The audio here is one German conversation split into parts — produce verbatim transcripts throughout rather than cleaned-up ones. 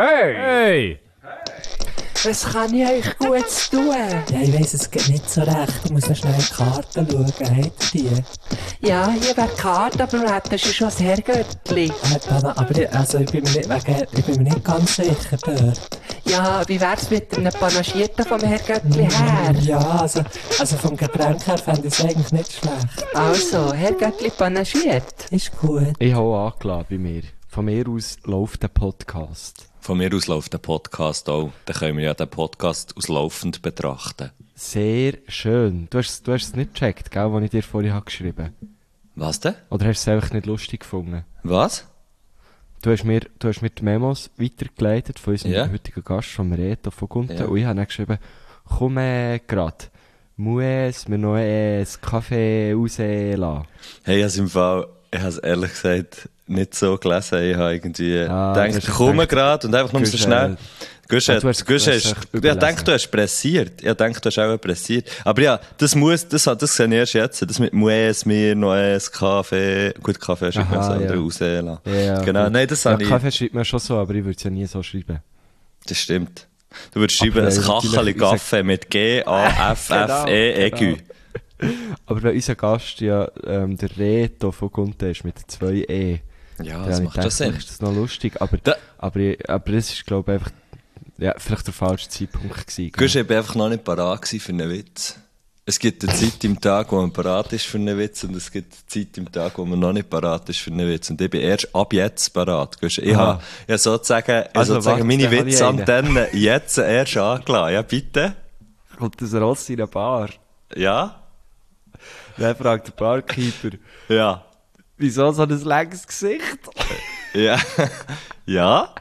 Hey! Hey! Was kann ich euch Gutes tun? Ja, ich weiss, es geht nicht so recht. Ich muss noch schnell in die Karten schauen. Habt ihr die? Ja, hier wäre die Karte, aber du hättest schon das Herrgöttli. Äh, aber ich, also ich, bin mir nicht, wegen, ich bin mir nicht ganz sicher dort. Ja, wie wär's mit einem Panagierten vom Herrgöttli her? Ja, also, also vom Getränk her fände ich es eigentlich nicht schlecht. Also, Herrgöttli panagiert. Ist gut. Ich habe auch angeladen bei mir. Von mir aus läuft der Podcast. Von mir aus läuft der Podcast auch. Dann können wir ja den Podcast aus laufend betrachten. Sehr schön. Du hast, du hast es nicht gecheckt, gell, was ich dir vorhin habe geschrieben. Was denn? Oder hast du es einfach nicht lustig gefunden? Was? Du hast mir, du hast mir die Memos weitergeleitet von unserem Ja. heutigen Gast, von Reto von Gunten. Ja. Und ich habe dann geschrieben, komm äh, grad, muss mir noch ein Kaffee rauslassen. Hey, ich habe es im Fall, ich habe es ehrlich gesagt nicht so gelesen. Ich habe irgendwie Ah, gedacht, du ich hast komme gedacht, gerade und einfach nur so Gusch, schnell. äh, Gusch, ah, du hast- Gusch, du hast ist, echt ich überlesen. denke, du hast pressiert. Ich denke, du hast auch pressiert. Aber ja, das muss, das, das sehe ich erst jetzt. Das mit muss mir noch ein Kaffee, gut, Kaffee hast du Aha, das andere ja. rauslassen. Ja, Genau, gut. nein, das Ja, habe ich, Kaffee schreibt man schon so, aber ich würde es ja nie so schreiben. das stimmt. Du würdest schreiben, Aber, ein äh, Kacheli natürlich, ich sag- Kaffee mit G A F F E Genau, Egü. Aber wenn unser Gast ja ähm, der Reto von Gunten ist mit zwei E, Ja, dann das habe ich macht schon gedacht, Sinn. vielleicht ist das noch lustig. Aber, Da- aber, ich- aber das ist, glaube ich, einfach ja, vielleicht der falsche Zeitpunkt gewesen. Gusch, ich war einfach noch nicht parat gewesen für einen Witz. Es gibt eine Zeit im Tag, wo man parat ist für einen Witz, und es gibt eine Zeit im Tag, wo man noch nicht parat ist für einen Witz. Und ich bin erst ab jetzt parat. Gusch, ich Aha. habe ja, sozusagen, ich Also, sozusagen warte, meine dann habe ich Witzantenne jetzt erst angelassen. Ja, bitte? Kommt das Ross in eine Bar? Ja? Dann fragt der Barkeeper, Ja. wieso so ein langes Gesicht? Ja. Ja?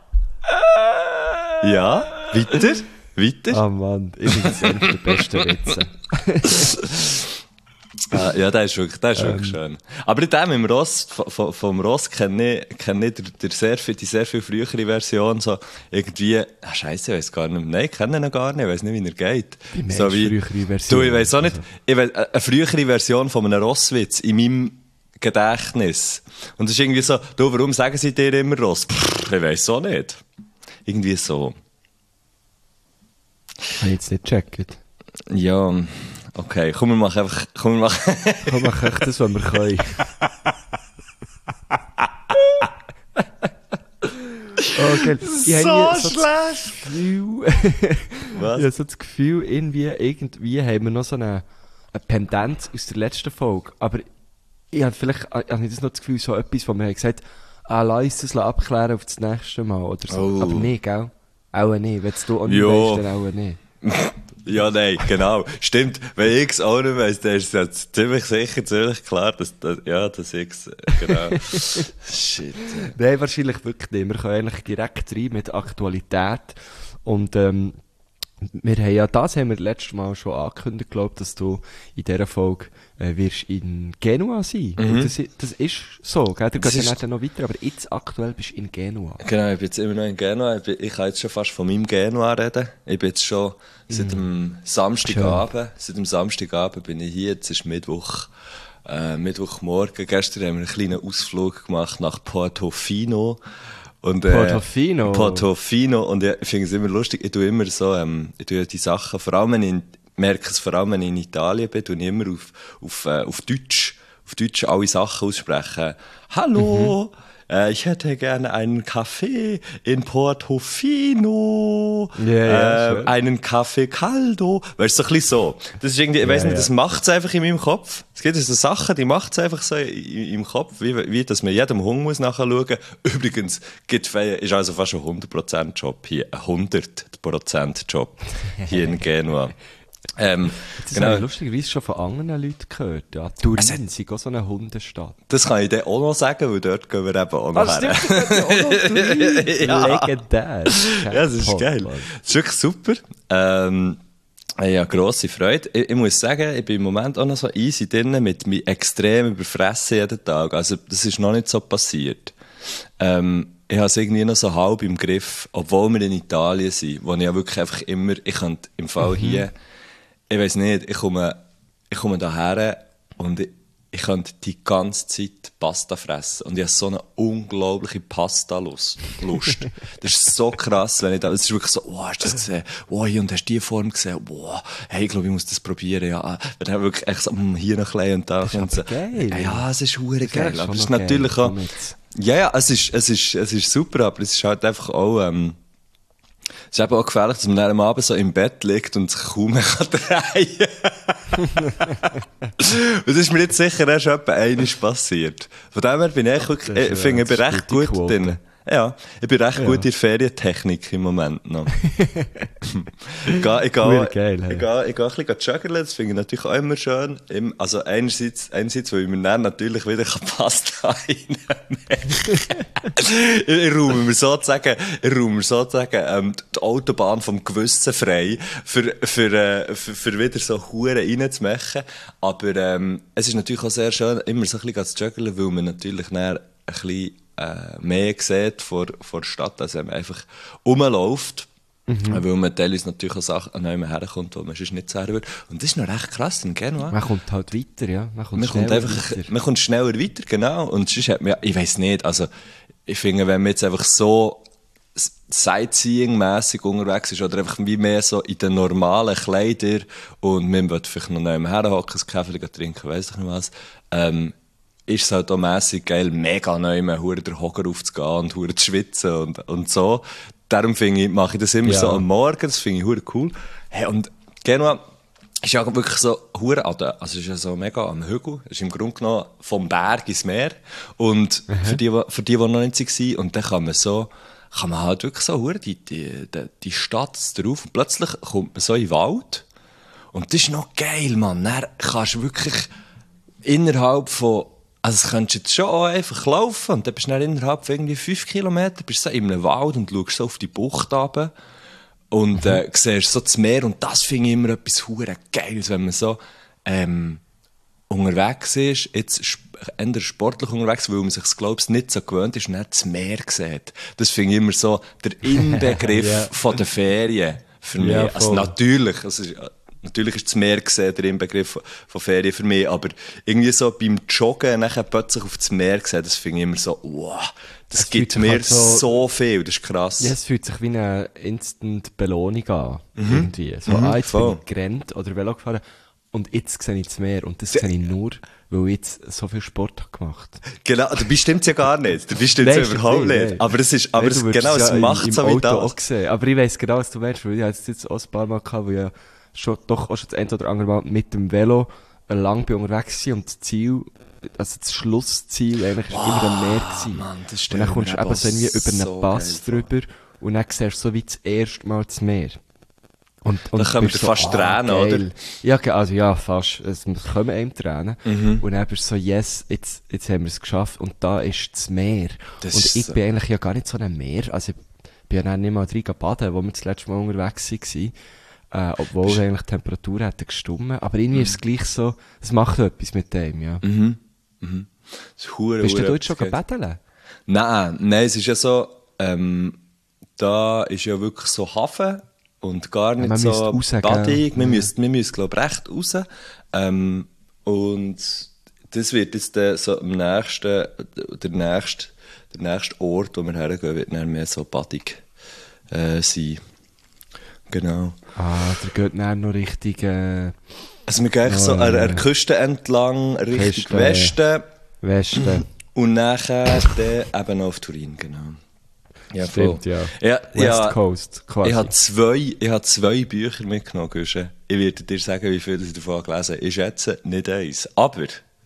Ja? Weiter? Weiter? Ah Mann, ich finde das einer der besten Witze. Ah, ja, der ist wirklich, der ist wirklich Ähm. schön. Aber in dem im Ross, vom, vom Ross kenne ich, kenne ich der, der sehr viel, die sehr viel frühere Version, so irgendwie, ah, scheisse, ich weiss gar nicht, nein, ich kenne ihn gar nicht, ich weiss nicht, wie er geht. Wie meinst so du frühere Version? Du, ich weiss auch nicht, ich weiss, eine frühere Version von einem Rosswitz in meinem Gedächtnis. Und es ist irgendwie so, du, warum sagen sie dir immer Ross? Pff, ich weiss auch nicht. Irgendwie so. Habe ich jetzt nicht gecheckt. Ja, okay, komm, wir machen einfach, komm, wir machen, Komm, mach echt das, was wir können. Oh, geil. Ich habe so das Gefühl, Was? ich habe so das Gefühl, irgendwie, irgendwie haben wir noch so eine, eine Pendenz aus der letzten Folge. Aber ich habe vielleicht, habe ich das noch das Gefühl, so etwas, wo wir haben gesagt, ah, lass uns das abklären auf das nächste Mal oder so. Oh. Aber nicht, gell? Auch nicht. Wenn du auch nicht Ja. weißt, dann auch nicht. Ja, nein, genau. Stimmt. Wenn ich es auch nicht weiss, dann ist es jetzt ziemlich sicher, ziemlich klar, dass, dass ja, dass ich es, genau. Shit. Nein, wahrscheinlich wirklich nicht. Wir können eigentlich direkt rein mit Aktualität. Und ähm, wir haben ja, das haben wir letztes Mal schon angekündigt, glaube dass du in dieser Folge äh, wirst in Genua sein. Mhm. Und das, i- das ist so, gell? Du Das gehst ja ist- nicht noch weiter, aber jetzt aktuell bist du in Genua. Genau, ich bin jetzt immer noch in Genua. Ich, bin, ich kann jetzt schon fast von meinem Genua reden. Ich bin jetzt schon seit dem Samstagabend, seit dem Samstagabend bin ich hier. Jetzt ist Mittwoch, äh, Mittwochmorgen. Gestern haben wir einen kleinen Ausflug gemacht nach Portofino. Und, äh, Portofino? Portofino. Und ich finde es immer lustig. Ich tue immer so, ähm, ich tue die Sachen, vor allem wenn ich, in- merke es vor allem, wenn ich in Italien bin, tue ich immer auf, auf, äh, auf Deutsch, auf Deutsch alle Sachen aussprechen. Hallo! Äh, ich hätte gerne einen Kaffee in Portofino. Ja, ja, äh, schön. einen Kaffee Caldo. Weißt du, so ein bisschen so. Das ist irgendwie, ich weiss Ja, nicht, ja. das macht's einfach in meinem Kopf. Es gibt so Sachen, die macht's einfach so in, im Kopf, wie, wie, dass man jedem Hunger muss nachschauen. Übrigens, gibt, ist also fast ein hundert Prozent Job hier. Ein hundert Prozent Job hier in Genua. Ähm, Das genau. habe ich lustigerweise schon von anderen Leuten gehört. Ja, Turin sind auch so eine Hundestadt. Das kann ich dir auch noch sagen, weil dort gehen wir eben auch noch her. Ja. Legendär. Ja, das ist geil. Das ist wirklich super. Ähm, ja, grosse Freude. Ich, ich muss sagen, ich bin im Moment auch noch so easy drin mit mir extrem überfressen jeden Tag. Also, das ist noch nicht so passiert. Ähm, ich habe es irgendwie noch so halb im Griff, obwohl wir in Italien sind, wo ich ja wirklich einfach immer, ich könnte im Fall hier, ich weiss nicht, ich komme, ich komme daher und ich, ich könnte die ganze Zeit Pasta fressen. Und ich habe so eine unglaubliche Pasta-Lust. Lust. Das ist so krass, wenn ich da, es ist wirklich so, oh, hast du das gesehen? Oh, hier, und hast du die Form gesehen? Oh, hey, ich glaube, ich muss das probieren, ja. Wenn dann wirklich echt so, mm, hier noch ein bisschen und da. Das ist und so. geil. Ja, ja, es ist hure geil. Ja, Aber es ist geil. natürlich auch, Komm ja, ja, es ist, es ist, es ist super, aber es ist halt einfach auch, ähm, es ist eben auch gefährlich, dass man dann am Abend so im Bett liegt und sich kaum mehr drehen kann. Das ist mir jetzt sicher erst etwa einmal passiert. Von dem her bin ich wirklich, ich finde, ich bin recht gut drin. Ja, ich bin recht ja. gut in der Ferientechnik im Moment noch. ich gehe, ich gehe, geil, hey. ich gehe, ich gehe ein bisschen joggen, das finde ich natürlich auch immer schön. Also einerseits, einerseits, weil ich mir dann natürlich wieder Pasta reinnehmen ich, ich räume mir sozusagen, ich räume mir sozusagen ähm, die Autobahn vom Gewissen frei, für, für, äh, für, für wieder so Huren reinzumachen. Aber ähm, es ist natürlich auch sehr schön, immer so ein bisschen zu joggen, weil man natürlich dann ein bisschen äh, mehr sieht vor, vor der Stadt, als wenn man einfach rumläuft. Mhm. Weil man teilweise natürlich auch Sachen an einem herkommt, wo man sonst nicht sehen würde. Und das ist noch recht krass in Genua. Man kommt halt weiter, ja. Man kommt, man kommt einfach, weiter. Man kommt schneller weiter, genau. Und sonst hat man, ich weiss nicht, also, ich finde, wenn man jetzt einfach so Sightseeing-mässig unterwegs ist, oder einfach wie mehr so in den normalen Kleidern, und man will vielleicht noch neben herhocken, ein Kaffee trinken, weiss ich nicht was, ähm, ist es halt auch mässig geil, mega neu, hure den Hocker aufzugehen und hure zu schwitzen und, und so. Darum finde ich, mache ich das immer ja. so am Morgen, das finde ich hure cool. Hey, und Genua ist ja wirklich so hure an der, also ist ja so mega am Hügel, ist im Grunde genommen vom Berg ins Meer. Und mhm. für die, für die, die noch nicht waren, und dann kann man so, kann man halt wirklich so hure die, die, die, die Stadt drauf, und plötzlich kommt man so in den Wald. Und das ist noch geil, Mann. Dann kannst du wirklich innerhalb von, also das könntest du jetzt schon auch einfach laufen, und dann bist du dann innerhalb von irgendwie fünf Kilometern, bist du so in einem Wald und schaust so auf die Bucht runter und äh, siehst so das Meer, und das finde ich immer etwas hure Geiles, wenn man so ähm, unterwegs ist, jetzt eher sportlich unterwegs, weil man sich das, glaube ich, nicht so gewöhnt ist und dann das Meer sieht. Das finde ich immer so der Inbegriff yeah. von der Ferien für mich. Ja, also natürlich, also, natürlich ist das Meer gesehen, der Inbegriff von Ferien für mich, aber irgendwie so beim Joggen nachher plötzlich auf das Meer gesehen, das finde ich immer so, wow, das es gibt mir halt so, so viel, das ist krass. Ja, es fühlt sich wie eine Instant-Belohnung an, mhm. irgendwie. So, mhm, ah, jetzt voll. bin ich gerannt oder Velo gefahren und jetzt sehe ich das Meer, und das sehe ich nur, weil ich jetzt so viel Sport habe gemacht. Genau, dabei stimmt's ja gar nicht, dabei stimmt's ja überhaupt nicht. Nein. Aber es ist, aber nein, es, genau, es ja macht im, so im wie Auto das. Auch gesehen. Aber ich weiss genau, was du meinst, weil ich jetzt jetzt auch ein paar Mal gehabt, wo ich schon, doch auch schon das eine oder andere Mal mit dem Velo lang bin unterwegs war und das Ziel, also das Schlussziel eigentlich wow, immer am Meer gewesen. Mann, das und dann kommst du eben so irgendwie über einen so Pass drüber und dann siehst du so wie das erste Mal das Meer. Und, und dann kommen dir so, fast ah, Tränen, geil. Oder? Ja, also ja, fast. Es kommen einem Tränen. Mhm. Und dann bist du so, yes, jetzt, jetzt haben wir es geschafft. Und da ist das Meer. Das und ich so. bin eigentlich ja gar nicht so ein Meer. Also ich bin ja dann nicht mal drin baden, wo wir das letzte Mal unterwegs waren. Äh, obwohl bist eigentlich die Temperatur hätte gestummen. Aber irgendwie mhm. ist es gleich so, es macht etwas mit dem, ja. Mhm. Mhm. Das ist hure, bist hure du dort schon gebetteln? Nein, nein, es ist ja so, ähm, da ist ja wirklich so Hafen und gar nicht ja, so badig. Wir mhm. müssen, wir müssen, glaube ich, recht raus. Ähm, und das wird jetzt der, so am nächsten, der nächste, der nächste Ort, wo wir hergehen, wird dann mehr so badig äh, sein. Genau. Ah, der geht dann noch richtig, äh, also wir gehen no, so an der Küste entlang, Richtung Küste, Westen. Westen. Und nachher dann eben noch auf Turin, genau. Ja, stimmt, voll. ja. ja West ja, Coast, quasi. Ich habe zwei, ich habe zwei Bücher mitgenommen, Güsche. Ich werde dir sagen, wie viel ich davon gelesen habe. Ich schätze nicht eins. Aber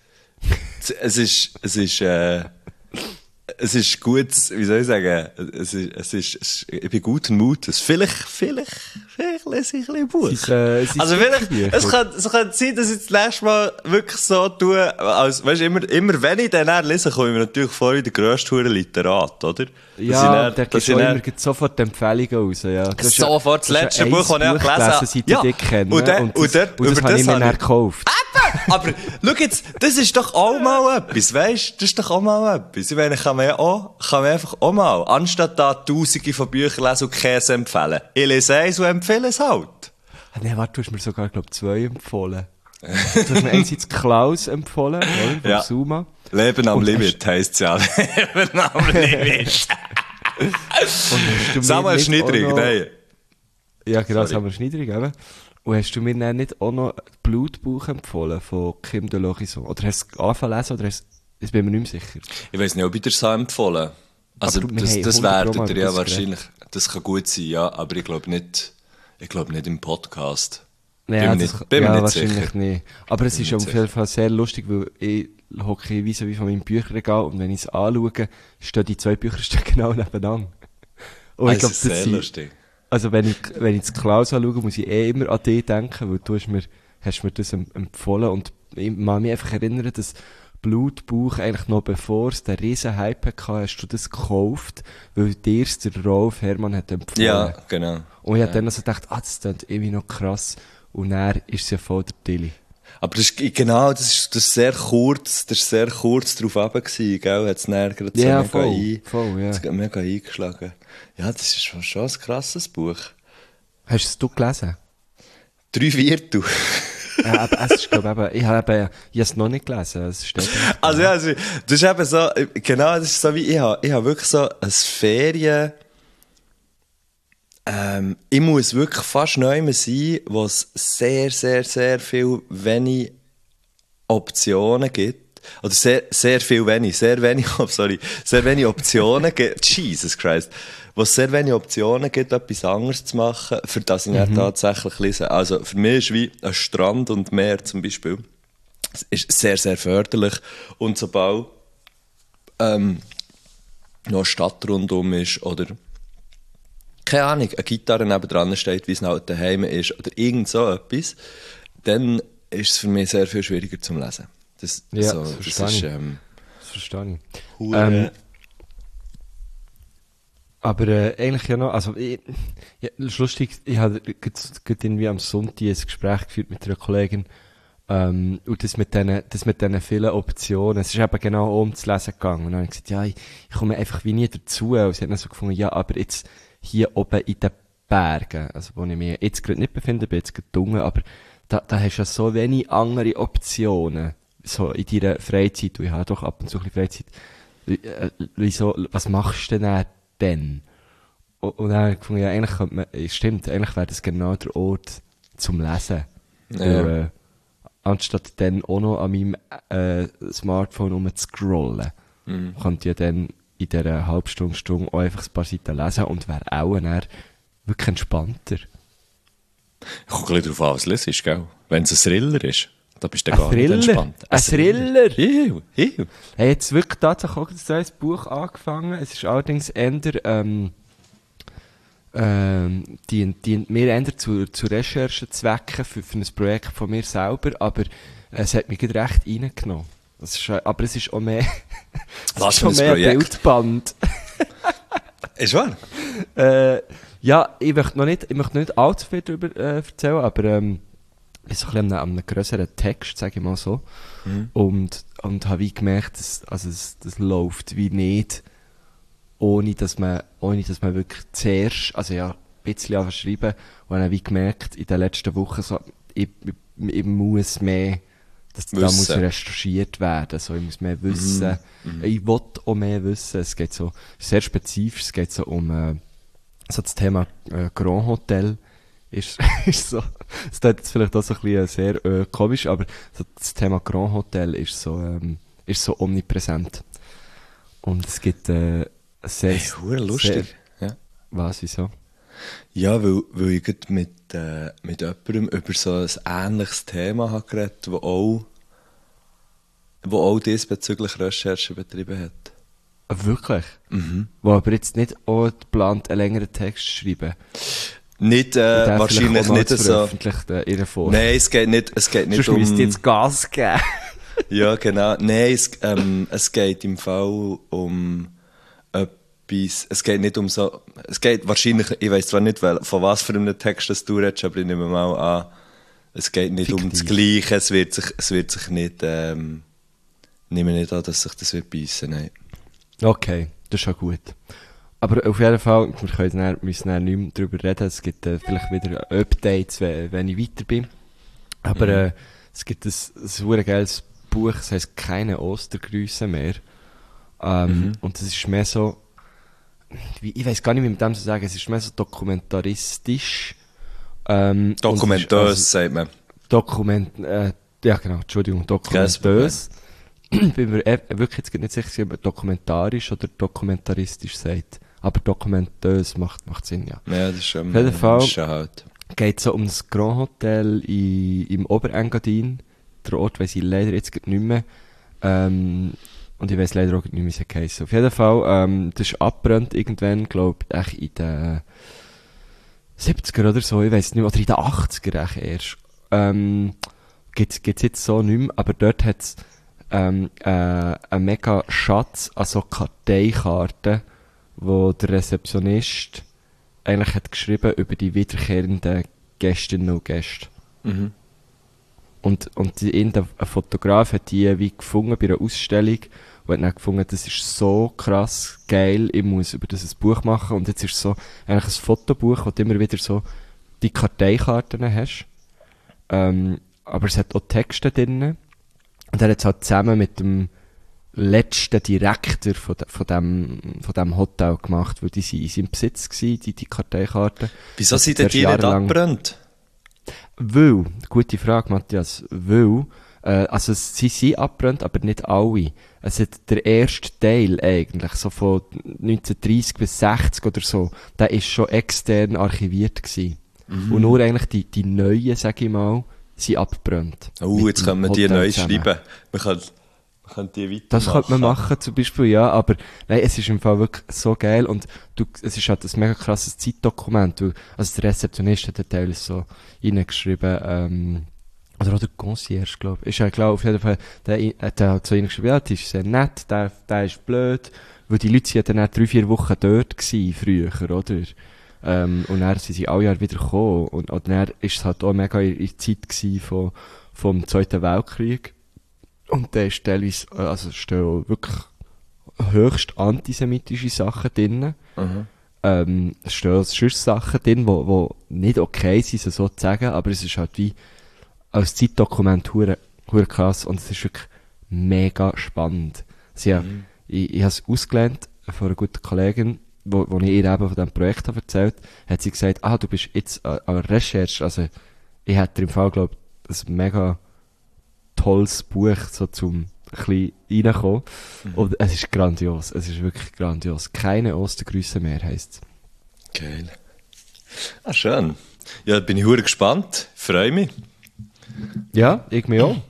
es ist, es ist, äh, es ist gut, wie soll ich sagen, es ist, es ist, es ist ich bin guten Mutes. Vielleicht, vielleicht, vielleicht lese ich ein bisschen Buch. Ist, äh, also vielleicht, es kann, es kann sein, dass ich das nächste Mal wirklich so tue, als, weißt, immer, immer wenn ich den dann lese, komme ich mir natürlich vor wie der grösste Hure Literat, oder? Ja, der gibt auch immer sofort Empfehlungen raus, ja. Das sofort das letzte Buch, das ich auch gelesen habe. Seit ja, ich dich kenne. Und, der, und, und, der, und das habe ich mir dann gekauft. Aber, schau jetzt, das ist doch auch mal etwas, weisst? Das ist doch auch mal etwas. Ich meine, kann man ja auch, kann man einfach auch mal, anstatt da tausende von Büchern lesen und Käse empfehlen. Ich lese eins und empfehle es halt. Ah, nee, warte, du hast mir sogar, glaub ich, zwei empfohlen. Du hast mir einerseits Klaus empfohlen, oder? Von Ja. Suma. Leben am Und Limit heisst es ja. Leben am Limit. Und hast du mir Samuel nicht Schniedrig, auch noch- nein. Ja, genau, Sorry. Samuel Schniedrig eben. Und hast du mir dann nicht auch noch Blutbuch empfohlen von Kim de Lorison? Oder hast du es angefangen zu lesen, oder hast du, ich bin mir nicht mehr sicher. Ich weiss nicht, ob ich dir das empfohlen. Also, Aber wir das, haben das hundert werdet Mal ihr über ja das wahrscheinlich, das kann gut sein, ja, aber ich glaube nicht, ich glaube nicht im Podcast. Ja, bin mir das, nicht, bin mir ja nicht wahrscheinlich sicher. nicht. Aber es Bin ist mir auf nicht jeden Fall sehr lustig, weil ich hocke wie so wie von meinem Bücherregal und wenn ich es anschaue, stehen die zwei Bücher genau nebeneinander. Und ich Also, glaube, das sehr sind, lustig. also wenn ich, wenn ich das Klaus anschaue, muss ich eh immer an dich denken, weil du hast mir, hast mir das em- empfohlen und ich kann mich einfach erinnern, dass Blutbuch eigentlich noch bevor es den riesen Hype hatte, hast du das gekauft, weil dir es der Rolf Herrmann hat empfohlen. Ja, genau. Und ich hab dann also gedacht, ah, das klingt irgendwie noch krass. Und dann ist es ja voll der Tilly. Aber das ist, genau, das ist, das ist sehr kurz, das ist sehr kurz drauf runter gewesen, gell? Hat's dann gerade so Ja, mega voll, ein, voll, ja. hat's gerade mega eingeschlagen. Ja, das ist schon, schon ein krasses Buch. Hast du es du gelesen? Drei Viertel. Ja, aber es ist, glaube ich, eben, ich habe eben, ich habe es noch nicht gelesen. Es steht nicht. Also ja, also, das ist eben so, genau, das ist so wie, ich habe, ich habe wirklich so ein Ferien, ähm, ich muss wirklich fast neu sein, wo es sehr, sehr, sehr viel wenig Optionen gibt. Oder sehr, sehr viel wenig, sehr wenig, oh, sorry, sehr wenig Optionen gibt. Jesus Christ. Wo es sehr wenig Optionen gibt, etwas anderes zu machen, für das ich mhm. nicht tatsächlich lese. Also, für mich ist wie ein Strand und Meer zum Beispiel, es ist sehr, sehr förderlich. Und sobald, ähm, noch eine Stadt rundum ist, oder, keine Ahnung, eine Gitarre nebendran steht, wie es halt daheim ist, oder irgend so etwas, dann ist es für mich sehr viel schwieriger zum Lesen. Das, Ja, so, das das verstehe ist, ich. ähm, Das verstehe ich. Hure- Ähm, aber äh, eigentlich ja noch, also ich, ja, das ist lustig, ich habe gerade irgendwie am Sonntag ein Gespräch geführt mit einer Kollegin ähm, und das mit diesen das mit diesen vielen Optionen, es ist eben genau auch um zu lesen gegangen und dann habe ich gesagt, ja, ich, ich komme einfach wie nie dazu und sie hat dann so gefunden, ja, aber jetzt hier oben in den Bergen, also wo ich mich jetzt gerade nicht befinde, bin jetzt gerade dunkel, aber da, da hast du ja so wenig andere Optionen, so in deiner Freizeit, und ich habe doch ab und zu ein bisschen Freizeit, Äh, wieso, was machst du denn dann? dann? Und, und dann habe ich gefunden, ja, eigentlich könnte man, äh, stimmt, eigentlich wäre das genau der Ort zum Lesen. Ja. Weil, äh, anstatt dann auch noch an meinem äh, Smartphone rumzuscrollen, Mhm. könnte ich ja dann in dieser halben Stunde, Stunde auch einfach ein paar Seiten lesen und wäre auch dann wirklich entspannter. Kommt ein bisschen darauf an, was es ist, gell? Wenn es ein Thriller ist, dann bist du Ein gar Thriller? nicht entspannt. Ein Thriller? Ew, ew. Hey, jetzt wirklich tatsächlich auch ein neues Buch angefangen. Es ist allerdings eher, ähm, ähm, dient, dient mir eher zu, zu Recherchezwecken für, für ein Projekt von mir selber, aber es hat mich gerade recht reingenommen. Es ist, äh, aber es ist auch mehr, es Was ist für auch ein mehr Projekt? Bildband. Ist wahr? Äh, ja, ich möchte noch nicht, ich möchte nicht allzu viel darüber äh, erzählen, aber ähm, ich bin so ein bisschen an einem, an einem grösseren Text, sage ich mal so. Mhm. Und, und habe wie gemerkt, dass, also das, das läuft wie nicht, ohne dass man, ohne dass man wirklich zuerst, also ja, ein bisschen anfangen zu schreiben, und dann wie gemerkt, in den letzten Wochen so, ich, ich, ich muss mehr, das, da Wissen. muss recherchiert werden, so, ich muss mehr wissen. Mhm. Ich will auch mehr wissen. Es geht so, sehr spezifisch, es geht so um, äh, so das Thema, äh, Grand Hotel. Ist, ist so, es klingt jetzt vielleicht auch so ein bisschen sehr, äh, komisch, aber so das Thema Grand Hotel ist so, ähm, ist so omnipräsent. Und es gibt, äh, sehr, Hey, hure lustig. Ja. was, wieso? Ja, weil, weil ich gerade mit, äh, mit jemandem über so ein ähnliches Thema habe geredet, wo auch, wo auch diesbezüglich Recherchen betrieben hat. Ah, wirklich? Mhm. Wo aber jetzt nicht auch plant, einen längeren Text zu schreiben. Nicht, Und äh, den wahrscheinlich vielleicht auch noch nicht zu so. veröffentlichen, äh, in der Form. Nein, es geht nicht, es geht nicht Sonst müsst ihr um... jetzt Gas geben. Ja, genau. Nein, es, ähm, es geht im Fall um etwas, es geht nicht um so, es geht wahrscheinlich, ich weiss zwar nicht, wel- von was für einem Text das du redest, aber ich nehme mal an, es geht nicht um das Fiktiv. Gleiche, es wird sich, es wird sich nicht, ähm, ich nehme nicht an, dass sich das wird beißen, nein. Okay, das ist ja gut. Aber auf jeden Fall, wir können dann, müssen dann nicht mehr darüber reden, es gibt äh, vielleicht wieder Updates, wenn, wenn ich weiter bin. Aber Mhm. äh, es gibt ein, ein super geiles Buch, das heisst «Keine Ostergrüße mehr». Ähm, Mhm. Und das ist mehr so, wie, ich weiß gar nicht, wie mit dem zu sagen, es ist mehr so dokumentaristisch. Ähm, und es ist Dokumentös, also sagt man. Dokument, äh, ja genau, Entschuldigung, dokumentös. Ich bin mir eh- wirklich jetzt nicht sicher, ob man dokumentarisch oder dokumentaristisch sagt. Aber dokumentös macht, macht Sinn, ja. Ja, das ist schon, Auf jeden Fall. das ist schon halt. Geht so um das Grand Hotel i, im Oberengadin. Der Ort weiss ich leider jetzt grad nicht mehr. Ähm, und ich weiss leider auch nicht mehr, wie es heisst. Auf jeden Fall, ähm, das ist abgebrannt irgendwann, glaub ich, in den siebziger oder so, ich weiss nicht mehr, oder in den achtziger echt erst. Ähm, gibt's, gibt's jetzt so nicht mehr, aber dort hat's ähm, äh, einen mega Schatz an so Karteikarten, wo der Rezeptionist eigentlich hat geschrieben über die wiederkehrenden Gästinnen und Gäste. Mhm. Und, und die, ein Fotograf hat die wie gefunden bei einer Ausstellung und hat dann gefunden, das ist so krass geil, ich muss über das ein Buch machen. Und jetzt ist es so eigentlich ein Fotobuch, wo du immer wieder so die Karteikarten hast. Ähm, aber es hat auch Texte drin. Und er hat es halt zusammen mit dem letzten Direktor von, de, von, dem, von dem Hotel gemacht, weil die sind in seinem Besitz gewesen, die, die Karteikarten. Wieso Das sind denn zuerst die nicht jahrelang- abgebrannt? Weil, gute Frage, Matthias, weil, äh, also sie sind abbrannt, aber nicht alle. Es hat der erste Teil eigentlich, so von neunzehnhundertdreissig bis sechzig oder so, der ist schon extern archiviert gewesen. Mhm. Und nur eigentlich die, die neuen, sag ich mal, sind abgebrannt. Oh, Mit jetzt dem können wir die Hotel neu zusammen. schreiben. Man kann, man kann die weitermachen. Das könnte man machen, zum Beispiel, ja, aber nein, es ist im Fall wirklich so geil und du, es ist halt ein mega krasses Zeitdokument, weil, also der Rezeptionist hat den Teil so reingeschrieben, ähm, oder auch der Concierge, glaube ich, ist ja klar, auf jeden Fall, der, hat der hat so reingeschrieben, ja, das ist sehr nett, der, der ist blöd, weil die Leute sind ja dann auch drei, vier Wochen dort gewesen, früher, oder? Ähm, und dann sind sie alle Jahre wieder gekommen und, und dann ist es halt auch mega in, in der Zeit gewesen von, vom Zweiten Weltkrieg. Und da ist teilweise, äh, also stehen wirklich höchst antisemitische Sachen drin. Mhm. Ähm, es stehen sonst Sachen drin, wo, wo nicht okay sind, so zu sagen, aber es ist halt wie als Zeitdokument hure, hure krass und es ist wirklich mega spannend. Sie Mhm. hat, ich, ich habe es ausgelernt von einer guten Kollegin, wo, wo ich ihr eben von diesem Projekt habe erzählt, hat sie gesagt, ah, du bist jetzt an an der Recherche, also ich hätte im Fall, glaube ich, ein mega tolles Buch, so zum ein bisschen reinkommen. Mhm. Und es ist grandios, es ist wirklich grandios. Keine Ostergrüße mehr, heisst es. Geil. Ah, schön. Ja, bin ich hure gespannt. Freue mich. Ja, ich mir auch.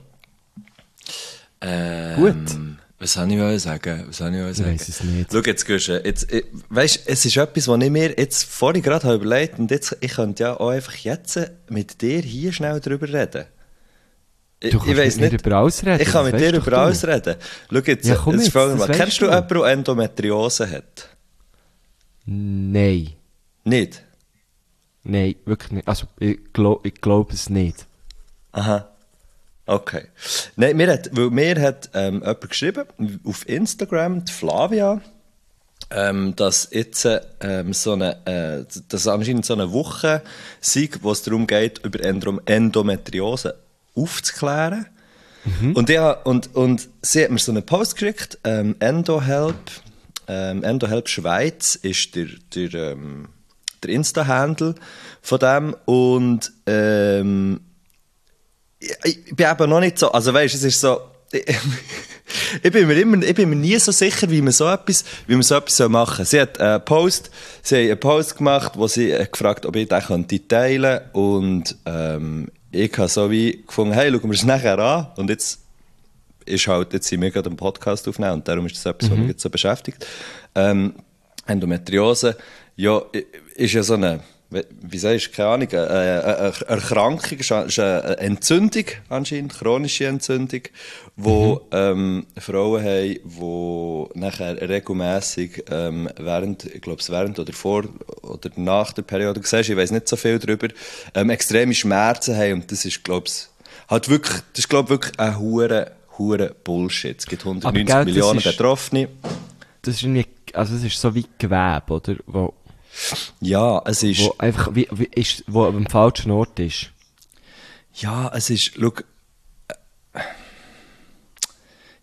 Ähm, Gut. Was soll ich wollen sagen? Was soll ich wollen Ich sagen? weiss es nicht. Schau, jetzt gehst du, jetzt, ich- weisst, es ist etwas, was ich mir jetzt vorhin gerade habe überlegt und jetzt, ich könnte ja auch einfach jetzt mit dir hier schnell drüber reden. Ich, Du kannst ich weiss mit mir nicht, über alles reden. ich kann das mit weisst dir doch über du. alles reden. Schau jetzt, Ja, komm jetzt jetzt, folgendes das mal. weisst Kennst du du. jemanden, der Endometriose hat? Nein. Nicht? Nein, wirklich nicht. Also, ich glaube ich glaub es nicht. Aha. Okay. Nein, mir hat, weil mir hat ähm, jemand geschrieben, auf Instagram, die Flavia, ähm, dass jetzt ähm, so eine, äh, dass anscheinend so eine Woche sei, wo es darum geht, über Endom- Endometriose aufzuklären. Und, ja, und, und sie hat mir so einen Post geschickt, ähm, EndoHelp, ähm, EndoHelp Schweiz ist der, der, ähm, der Insta-Handle von dem und ähm, ich, ich bin eben noch nicht so, also weißt, es ist so, ich, ich bin mir immer, ich bin mir nie so sicher, wie man so etwas, wie man so etwas machen soll. Sie hat einen Post, sie hat einen Post gemacht, wo sie äh, gefragt, ob ich den könnte teilen und ähm, ich habe so wie gefunden, hey, schauen wir es nachher an und jetzt ist halt, jetzt sind wir gerade einen Podcast aufnehmen und darum ist das etwas, was mich jetzt so beschäftigt. Ähm, Endometriose, ja, ist ja so eine, wie sagst du, keine Ahnung, eine, eine Erkrankung, ist eine Entzündung anscheinend, chronische Entzündung, wo mhm. ähm, Frauen haben, die nachher regelmässig ähm, während, ich glaube es während oder vor oder nach der Periode, siehst, ich weiss nicht so viel darüber, ähm, extreme Schmerzen haben und das ist, glaube ich, halt wirklich, das ist, glaube ich, wirklich ein hure, hure Bullshit. Es gibt hundertneunzig gell, Millionen ist, Betroffene. Das ist irgendwie, also es ist so wie Gewebe, oder? Wo, Ja, es ist... wo einfach, wie, wie ist, wo am falschen Ort ist. Ja, es ist, schau,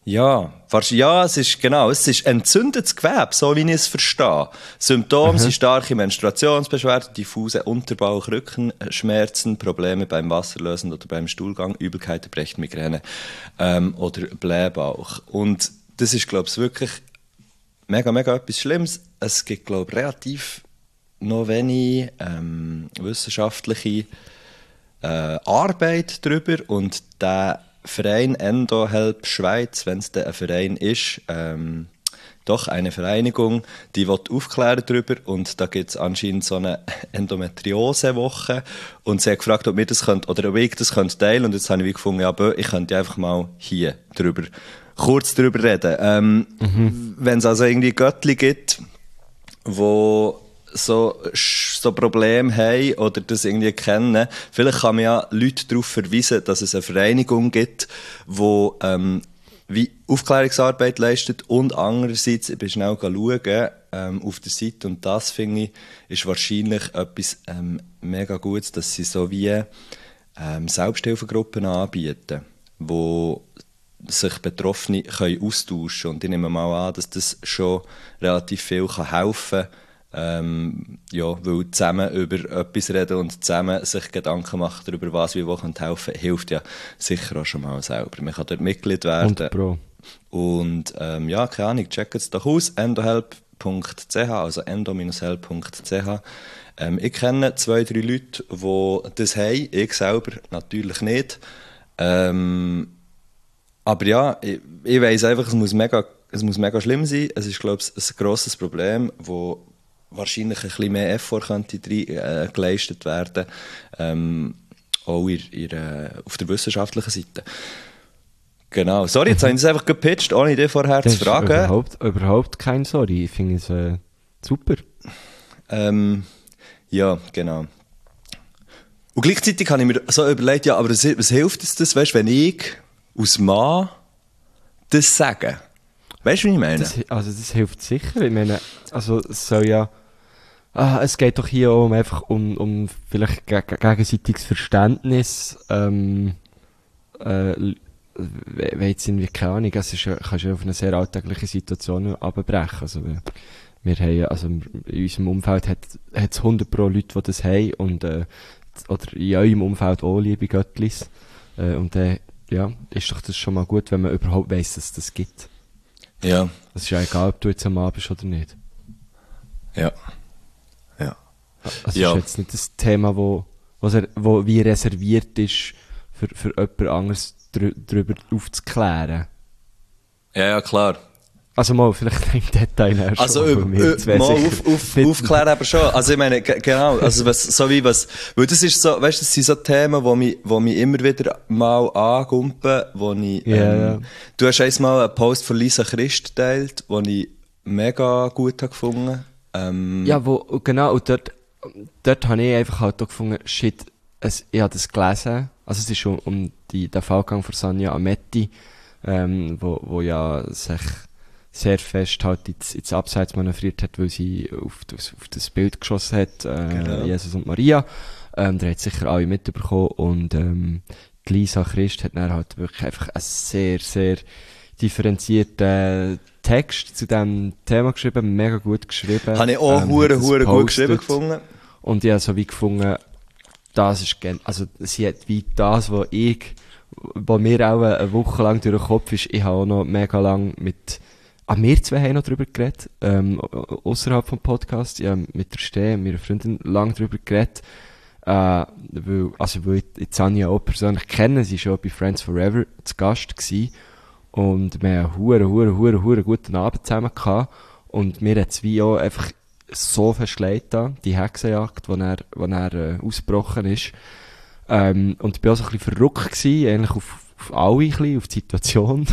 Ja, fast, ja, es ist genau, es ist entzündetes Gewebe, so wie ich es verstehe. Symptome mhm. sind starke Menstruationsbeschwerden, diffuse Unterbauch, Rückenschmerzen, Probleme beim Wasserlösen oder beim Stuhlgang, Übelkeit, Erbrechen, Migräne ähm, oder Blähbauch. Und das ist, glaube ich, wirklich mega, mega etwas Schlimmes. Es gibt, glaube ich, relativ noch wenig ähm, wissenschaftliche äh, Arbeit darüber und der Verein EndoHelp Schweiz, wenn es denn ein Verein ist, ähm, doch eine Vereinigung, die will aufklären darüber und da gibt es anscheinend so eine Endometriose-Woche und sie hat gefragt, ob wir das könnt, oder ob ich das könnt teilen und jetzt habe ich wie gefunden, ja, bö, ich könnte einfach mal hier drüber, kurz darüber reden. Ähm, mhm. Wenn es also irgendwie Göttli gibt, wo so, so Probleme haben oder das irgendwie kennen. Vielleicht kann man ja Leute darauf verweisen, dass es eine Vereinigung gibt, die ähm, wie Aufklärungsarbeit leistet und andererseits, ich bin schnell schauen, ähm, auf der Seite und das finde ich, ist wahrscheinlich etwas ähm, mega Gutes, dass sie so wie ähm, Selbsthilfegruppen anbieten, wo sich Betroffene können austauschen können. Und ich nehme mal an, dass das schon relativ viel kann helfen kann, Ähm, ja, weil zusammen über etwas reden und zusammen sich Gedanken machen darüber, was wir wo helfen können, hilft ja sicher auch schon mal selber. Man kann dort Mitglied werden. Und Pro. Und ähm, ja, keine Ahnung, checkt es doch aus, endohelp punkt c h, also endo help punkt c h. Ähm, ich kenne zwei, drei Leute, die das haben, ich selber natürlich nicht. Ähm, aber ja, ich, ich weiss einfach, es muss mega, es muss mega schlimm sein. Es ist, glaube ich, ein grosses Problem, wo wahrscheinlich ein bisschen mehr Effort könnte äh, geleistet werden, ähm, auch in, in, äh, auf der wissenschaftlichen Seite. Genau. Sorry, jetzt habe ich es einfach gepitcht, ohne dich vorher das zu fragen. Ist überhaupt, überhaupt kein Sorry, ich finde es äh, super. Ähm, ja, genau. Und gleichzeitig habe ich mir so überlegt, ja, aber was, was hilft es das, weißt, wenn ich als Mann das sage? Weißt du, wie ich meine? Das, also das hilft sicher. Ich meine, also es soll ja... Ah, es geht doch hier auch um, einfach um, um vielleicht ge gegenseitiges Verständnis. Ähm, äh, weil jetzt irgendwie, keine Ahnung, es ist ja, kannst ja auf eine sehr alltägliche Situation abbrechen. Also wir, wir haben ja, also in unserem Umfeld hat es hundert pro Leute, die das haben und äh, oder in eurem Umfeld auch, liebe Göttlis. Äh, und dann, äh, ja, ist doch das schon mal gut, wenn man überhaupt weiss, dass es das gibt. Ja. Es ist ja egal, ob du jetzt am Abend bist oder nicht. Ja. Ja. Also ja. ist jetzt nicht das Thema, wo, wo, wo wie reserviert ist, für, für jemand anderes drü darüber aufzuklären. Ja, ja, klar. Also mal, vielleicht im Detail erst. Also, äh, äh, mal auf, auf, aufklären aber schon. Also, ich meine, genau, also, was, so wie was, weil das ist so, weißt du, das sind so Themen, die mich, wo mich immer wieder mal angumpen, wo ich, ähm, yeah, yeah. Du hast einmal einen Post von Lisa Christ geteilt, den ich mega gut habe gefunden. Ähm, ja, wo, genau, und dort, dort habe ich einfach halt auch gefunden, shit, es, ich habe das gelesen, also es ist um, um die, den Fallgang von Sanja Ametti, ähm, wo, wo ja sich sehr fest halt ins, ins Abseits manövriert hat, weil sie auf das, auf das Bild geschossen hat, äh, genau. Jesus und Maria. Ähm, der hat sicher alle mitbekommen und ähm, die Lisa Christ hat dann halt wirklich einfach einen sehr, sehr differenzierten Text zu diesem Thema geschrieben, mega gut geschrieben. Habe ich auch ähm, hure, hure gut geschrieben gefunden. Und ich habe so wie gefunden, das ist, also sie hat wie das, was ich, was mir auch eine Woche lang durch den Kopf ist, ich habe auch noch mega lang mit, ah, wir zwei haben noch drüber geredet, ähm, außerhalb vom Podcast, ich habe mit der Steh, meiner Freundin, lang drüber geredet, äh, weil, also weil ich, ich Sanja auch persönlich kenne, sie war schon bei Friends Forever zu Gast gewesen. Und wir haben einen huere, huere, huere, huere guten Abend zusammen gehabt. Und mir hat es wie auch einfach so verschlägt da, die Hexenjagd, wo er, wo er äh, ausgebrochen ist. Ähm, und ich bin auch so ein bisschen verrückt gewesen, eigentlich auf, auf alle ein bisschen, auf die Situation.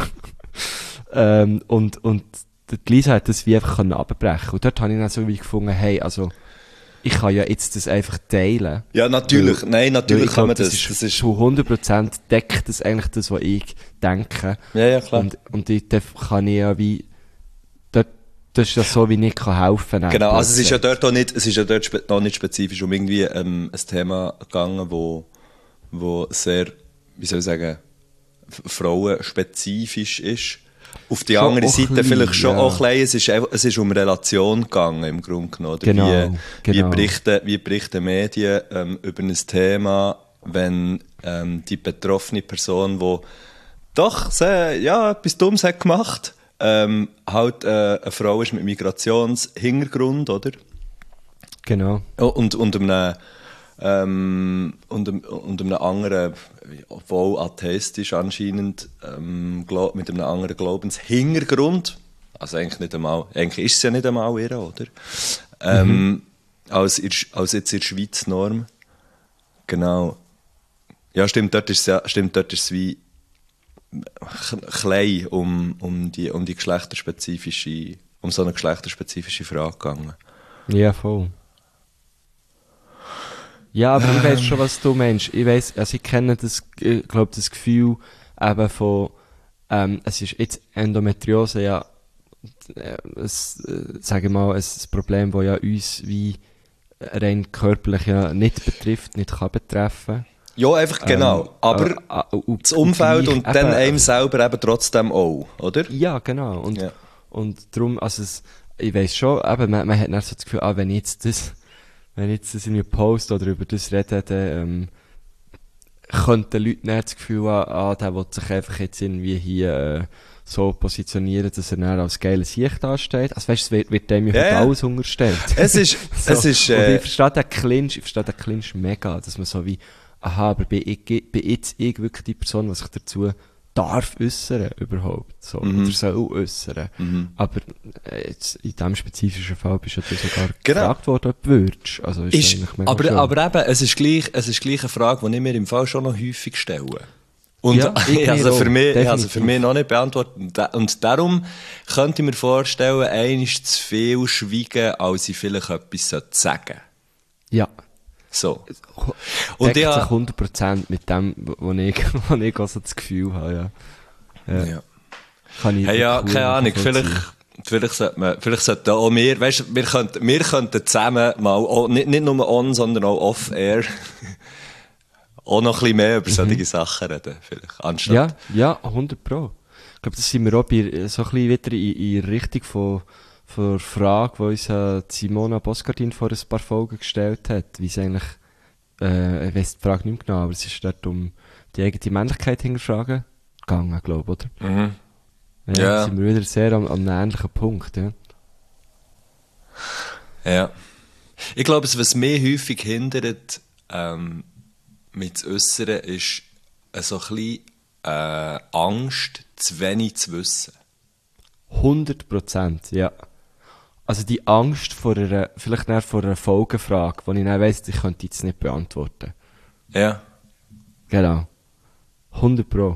ähm, und, und die Lisa hat das wie einfach abbrechen. Und dort habe ich dann so wie gefunden, hey, also, ich kann ja jetzt das einfach teilen. Ja, natürlich. Weil, Nein, natürlich kann glaub, man das. Das ist, das ist zu hundert Prozent deckt das eigentlich das, was ich denke. Ja, ja, klar. Und, und ich, da kann ich ja wie, dort, das ist ja so, wie ich kann helfen kann. Genau, also es ist ja dort auch nicht, es ist ja dort spe noch nicht spezifisch um irgendwie, ähm, ein Thema gegangen, wo, wo sehr, wie soll ich sagen, frauenspezifisch ist. auf die Schon andere auch Seite klein, vielleicht schon ja. auch klein. Es ist, einfach, es ist um Relation gegangen, im Grunde genommen. Oder Genau, wie, genau. Wie, berichten, wie berichten Medien ähm, über ein Thema, wenn ähm, die betroffene Person, die doch sehr, ja, etwas Dummes hat gemacht, ähm, halt äh, eine Frau ist mit Migrationshintergrund, oder? Genau. Oh, und, und einem, ähm, und, einem- und einem anderen, obwohl atheistisch anscheinend, ähm, glo- mit einem anderen Glaubenshintergrund, also eigentlich nicht einmal, eigentlich ist es ja nicht einmal ihr, oder? Ähm, als, in, als jetzt in der Schweiz Norm. Genau. Ja, stimmt, dort ist es, ja, stimmt, dort ist es wie k- klein um, um, die, um die geschlechterspezifische, um so eine geschlechterspezifische Frage gegangen. Ja, voll. Ja, aber ich weiss schon, was du meinst. Ich weiss, also ich kenne das, ich glaube, das Gefühl eben von, ähm, es ist jetzt Endometriose ja, äh, es, äh, sage ich mal, ein Problem, das ja uns wie rein körperlich ja nicht betrifft, nicht kann betreffen. Ja, einfach genau. Ähm, Aber äh, äh, und- das Umfeld gleich und dann eben- einem selber eben trotzdem auch, oder? Ja, genau. Und, Ja. und darum, also es, ich weiss schon, eben, man, man hat dann so das Gefühl, ah, wenn ich jetzt das, wenn ich jetzt das in einem Post oder über das rede, dann, ähm, könnten Leute dann das Gefühl haben, ah, der will sich einfach jetzt irgendwie hier, äh, so positionieren, dass er dann als geiles Sicht dasteht. Also weißt du, es wird, wird dem ja Ja, heute ja. alles unterstellt. Es ist, So. es ist, Und äh, ich verstehe den Clinch, ich verstehe den Clinch mega, dass man so wie, aha, aber bin ich, bin jetzt ich wirklich die Person, die sich dazu darf äußern überhaupt, so, Mhm. oder soll äußern. Mhm. Aber äh, jetzt, in diesem spezifischen Fall bist du ja sogar Genau. gefragt worden, ob du würdest. Also ist, ist, eigentlich mega aber, schön. aber eben, es ist gleich, es ist gleich eine Frage, die ich mir im Fall schon noch häufig stelle. Und Ja, ich ich also mir für auch, mich, ich also definitiv. für mich noch nicht beantwortet. Und da- Und darum könnte ich mir vorstellen, einer ist zu viel schweigen, als ich vielleicht etwas sagen sollte. Ja. So. Und Und deckt ja- sich hundert Prozent mit dem, wo ich, wo ich auch so das Gefühl habe, ja. Ja. Ja. Kann ich Hey, ja, cool keine Ahnung, nachvollziehen. vielleicht, vielleicht sollte man, vielleicht sollten auch wir, weißt du, wir könnten, wir könnten zusammen mal, auch, nicht, nicht nur on, sondern auch off-air, auch noch ein bisschen mehr über solche Sachen reden, vielleicht, anstatt. Ja, ja, hundert Pro. Ich glaube, das sind wir auch bei, so ein bisschen wieder in, in Richtung von, von der Frage, die uns äh, Simona Boscardin vor ein paar Folgen gestellt hat, wie es eigentlich, äh, ich weiss die Frage nicht mehr genau, aber es ist dort um die eigene Männlichkeit hinterfragen gegangen, glaube ich, oder? Mhm. Ja, Ja. da sind wir wieder sehr am, am einem ähnlichen Punkt, ja. Ja. Ich glaube, was mich häufig hindert, ähm, mit zu äußern, ist äh, so ein bisschen äh, Angst, zu wenig zu wissen. hundert Prozent, ja. Also die Angst vor einer, vielleicht eher vor einer Folgefrage, die ich dann weiss, ich könnte jetzt nicht beantworten. Ja. Genau. hundert Pro.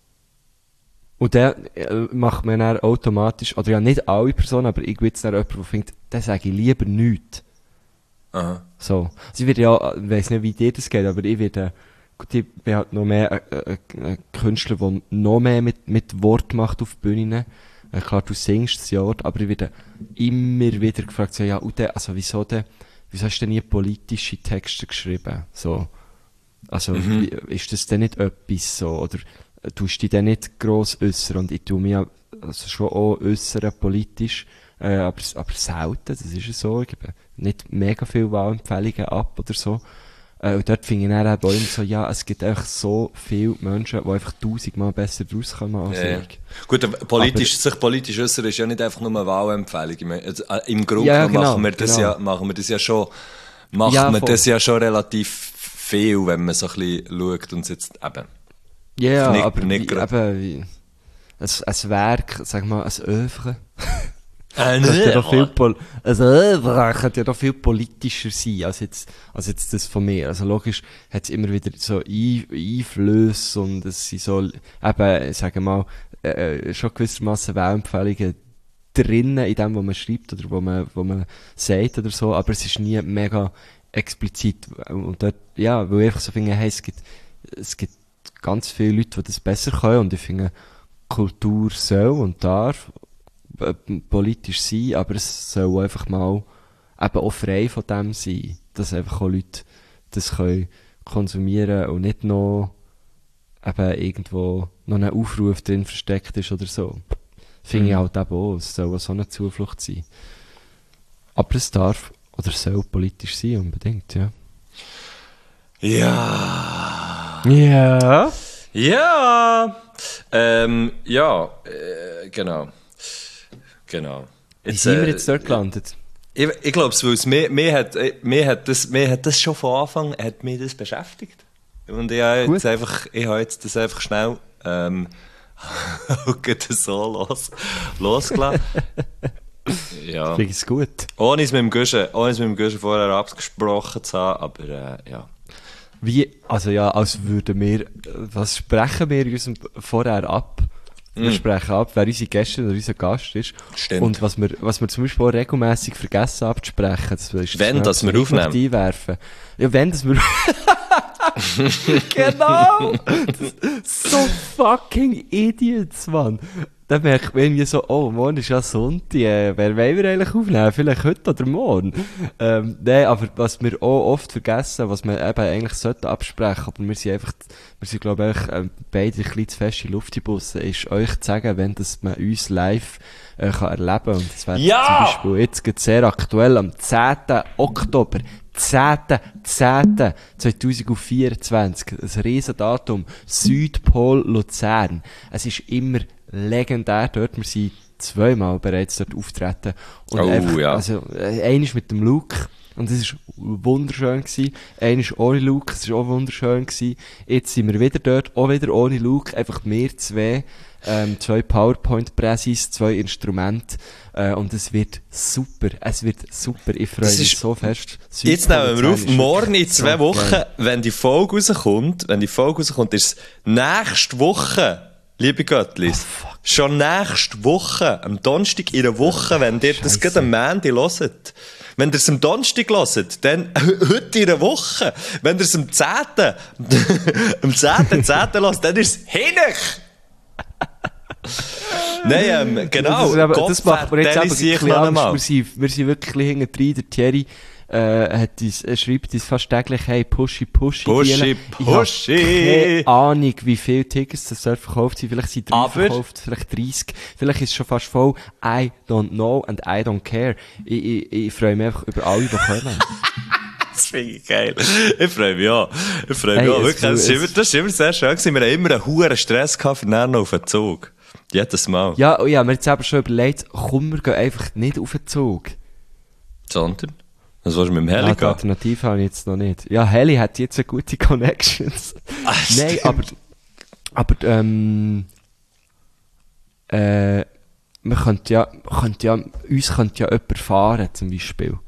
Und dann äh, macht man dann automatisch, oder ja nicht alle Personen, aber ich bin jetzt dann jemand, der findet, dann sage ich lieber nichts. Aha. So. Also ich werde ja, ich weiss nicht, wie dir das geht, aber ich werde, gut, ich bin halt noch mehr ein äh, äh, äh, Künstler, der noch mehr mit, mit Wort macht auf Bühnen. Äh, klar, du singst das ja, aber ich werde immer wieder gefragt, so, ja, und der, also wieso denn, wieso hast du denn nie politische Texte geschrieben? So. Also, Mhm. wie, ist das denn nicht etwas so, oder äh, tust du dich denn nicht gross äußern? Und ich tue mich ja, also schon auch äußern politisch, äh, aber, aber selten, das ist es so, ich gebe nicht mega viele Wahlempfehlungen ab oder so. Äh, und dort finde ich dann eben auch immer so, ja, es gibt einfach so viele Menschen, die einfach tausendmal besser rauskommen als Ja, ja. ich. Gut, aber politisch, sich politisch äußern ist ja nicht einfach nur eine Wahlempfehlung. Ich meine, also, äh, im Grunde Ja, genommen genau, machen wir das genau. ja, machen wir das ja schon, macht Ja, man voll. das ja schon relativ viel, wenn man so ein bisschen schaut und es jetzt eben. Ja, ja, Nicht- aber nicht wie, grad. eben, wie, ein, ein Werk, sag mal, ein Övre. Äh, Könnte ja doch viel, Pol also, äh, könnte ja doch viel politischer sein, als jetzt, als jetzt das von mir. Also logisch hat es immer wieder so Ein Einflüsse und es sind so, eben, sagen wir mal, äh, schon gewissermaßen Wahlempfehlungen drinnen in dem, was man schreibt oder wo man, wo man sagt oder so, aber es ist nie mega explizit. Und dort, ja, weil ich einfach so finde, hey, es gibt, es gibt ganz viele Leute, die das besser können und ich finde, Kultur soll und darf äh, politisch sein, aber es soll einfach mal eben auch frei von dem sein, dass einfach auch Leute das können konsumieren und nicht noch eben irgendwo noch ein Aufruf drin versteckt ist oder so. Finde Mhm. ich halt eben auch, es soll auch so eine Zuflucht sein. Aber es darf oder soll politisch sein, unbedingt, ja. Ja. Ja. Ja. Ähm, ja, äh, genau. Genau. Wie Jetzt, sind wir äh, jetzt dort gelandet? Ich, ich glaube, weil es mir, mir, hat, mir, hat das, mir hat das schon von Anfang hat mich das beschäftigt. Und ich habe jetzt Gut. einfach, ich habe jetzt das einfach schnell ähm, so los, losgelassen. Ja. Finde ich es gut. Ohne es mit dem Guschen, ohne es mit dem Guschen vorher abgesprochen zu haben, aber äh, ja. Wie, also ja, als würden wir, was sprechen wir in unserem vorher ab? Wir Mm. sprechen ab, wer unsere Gästin oder unser Gast ist. Stimmt. Und was wir, was wir zum Beispiel auch regelmässig vergessen abzusprechen. Das ist Wenn, schnell dass wir so aufnehmen. möchte einwerfen. Ja, wenn, dass wir... Genau! Das, so fucking Idiots, Mann. Dann merkt man irgendwie so, oh, morgen ist ja Sonntag, äh, wer wollen wir eigentlich aufnehmen? Vielleicht heute oder morgen? Ähm, nein, aber was wir auch oft vergessen, was wir eben eigentlich sollten absprechen, aber wir sind einfach, wir sind glaube ich äh, beide ein bisschen zu fest in Luft in Bussen, ist euch zu sagen, wenn das man uns live äh, kann erleben kann. Und das wäre Ja! zum Beispiel jetzt gerade sehr aktuell, am zehnten Oktober. zehnten zehnten zweitausendvierundzwanzig. Ein riesen Datum. Südpol Luzern. Es ist immer legendär dort. Wir sind zweimal bereits dort auftreten. Und Oh, einfach, ja. also, äh, eines mit dem Luke. Und es war wunderschön gewesen. Eines ohne Luke. Es war auch wunderschön gewesen. Jetzt sind wir wieder dort. Auch wieder ohne Luke. Einfach wir zwei. Ähm, zwei PowerPoint-Präsis, zwei Instrumente. Äh, und es wird super. Es wird super. Ich freue Das mich ist- so fest. Jetzt nehmen wir auf, Südpol ist morgen in wirklich zwei so Wochen, geil. wenn die Folge rauskommt, wenn die Folge rauskommt, ist es nächste Woche, liebe Göttlis, Oh, schon nächste Woche, am Donnerstag in einer Woche, wenn ihr das Scheisse. gerade am Montag hört. Wenn ihr es am Donnerstag hört, dann heute in einer Woche. Wenn ihr es am zehnten am zehnten zehnten hört, dann ist es hinnig. Nein, ähm, genau. Das, ist eben, Gott das macht mir jetzt eben vertelle ich ein bisschen noch Angst. einmal. Wir sind, wir sind wirklich ein bisschen hinten drin. Der Thierry äh, hat uns, er schreibt uns fast täglich, hey, pushy, pushy. Pushy, Diele. Ich pushy. habe keine Ahnung, wie viele Tickets das soll verkauft sind. Vielleicht sind drei Aber- verkauft, vielleicht dreißig. Vielleicht ist es schon fast voll. I don't know and I don't care. Ich, ich, ich freue mich einfach über alle, die kommen. Das finde ich geil. Ich freue mich auch. Ich freue mich Hey, auch. es- Wirklich, das, ist es- immer, das ist immer sehr schön gewesen. Wir haben immer einen hohen Stress gehabt für nachher noch auf den Zug. Jedes Mal. Ja, oh ja, mir jetzt eben schon überlegt, komm, wir gehen einfach nicht auf den Zug. Sondern? Was willst du mit dem Heli Ja, die gehen? Alternative habe ich jetzt noch nicht. Ja, Heli hat jetzt eine gute Connections. Ah, Nein, aber, aber, ähm, äh, man könnte ja, könnte ja, uns könnte ja jemand fahren, zum Beispiel.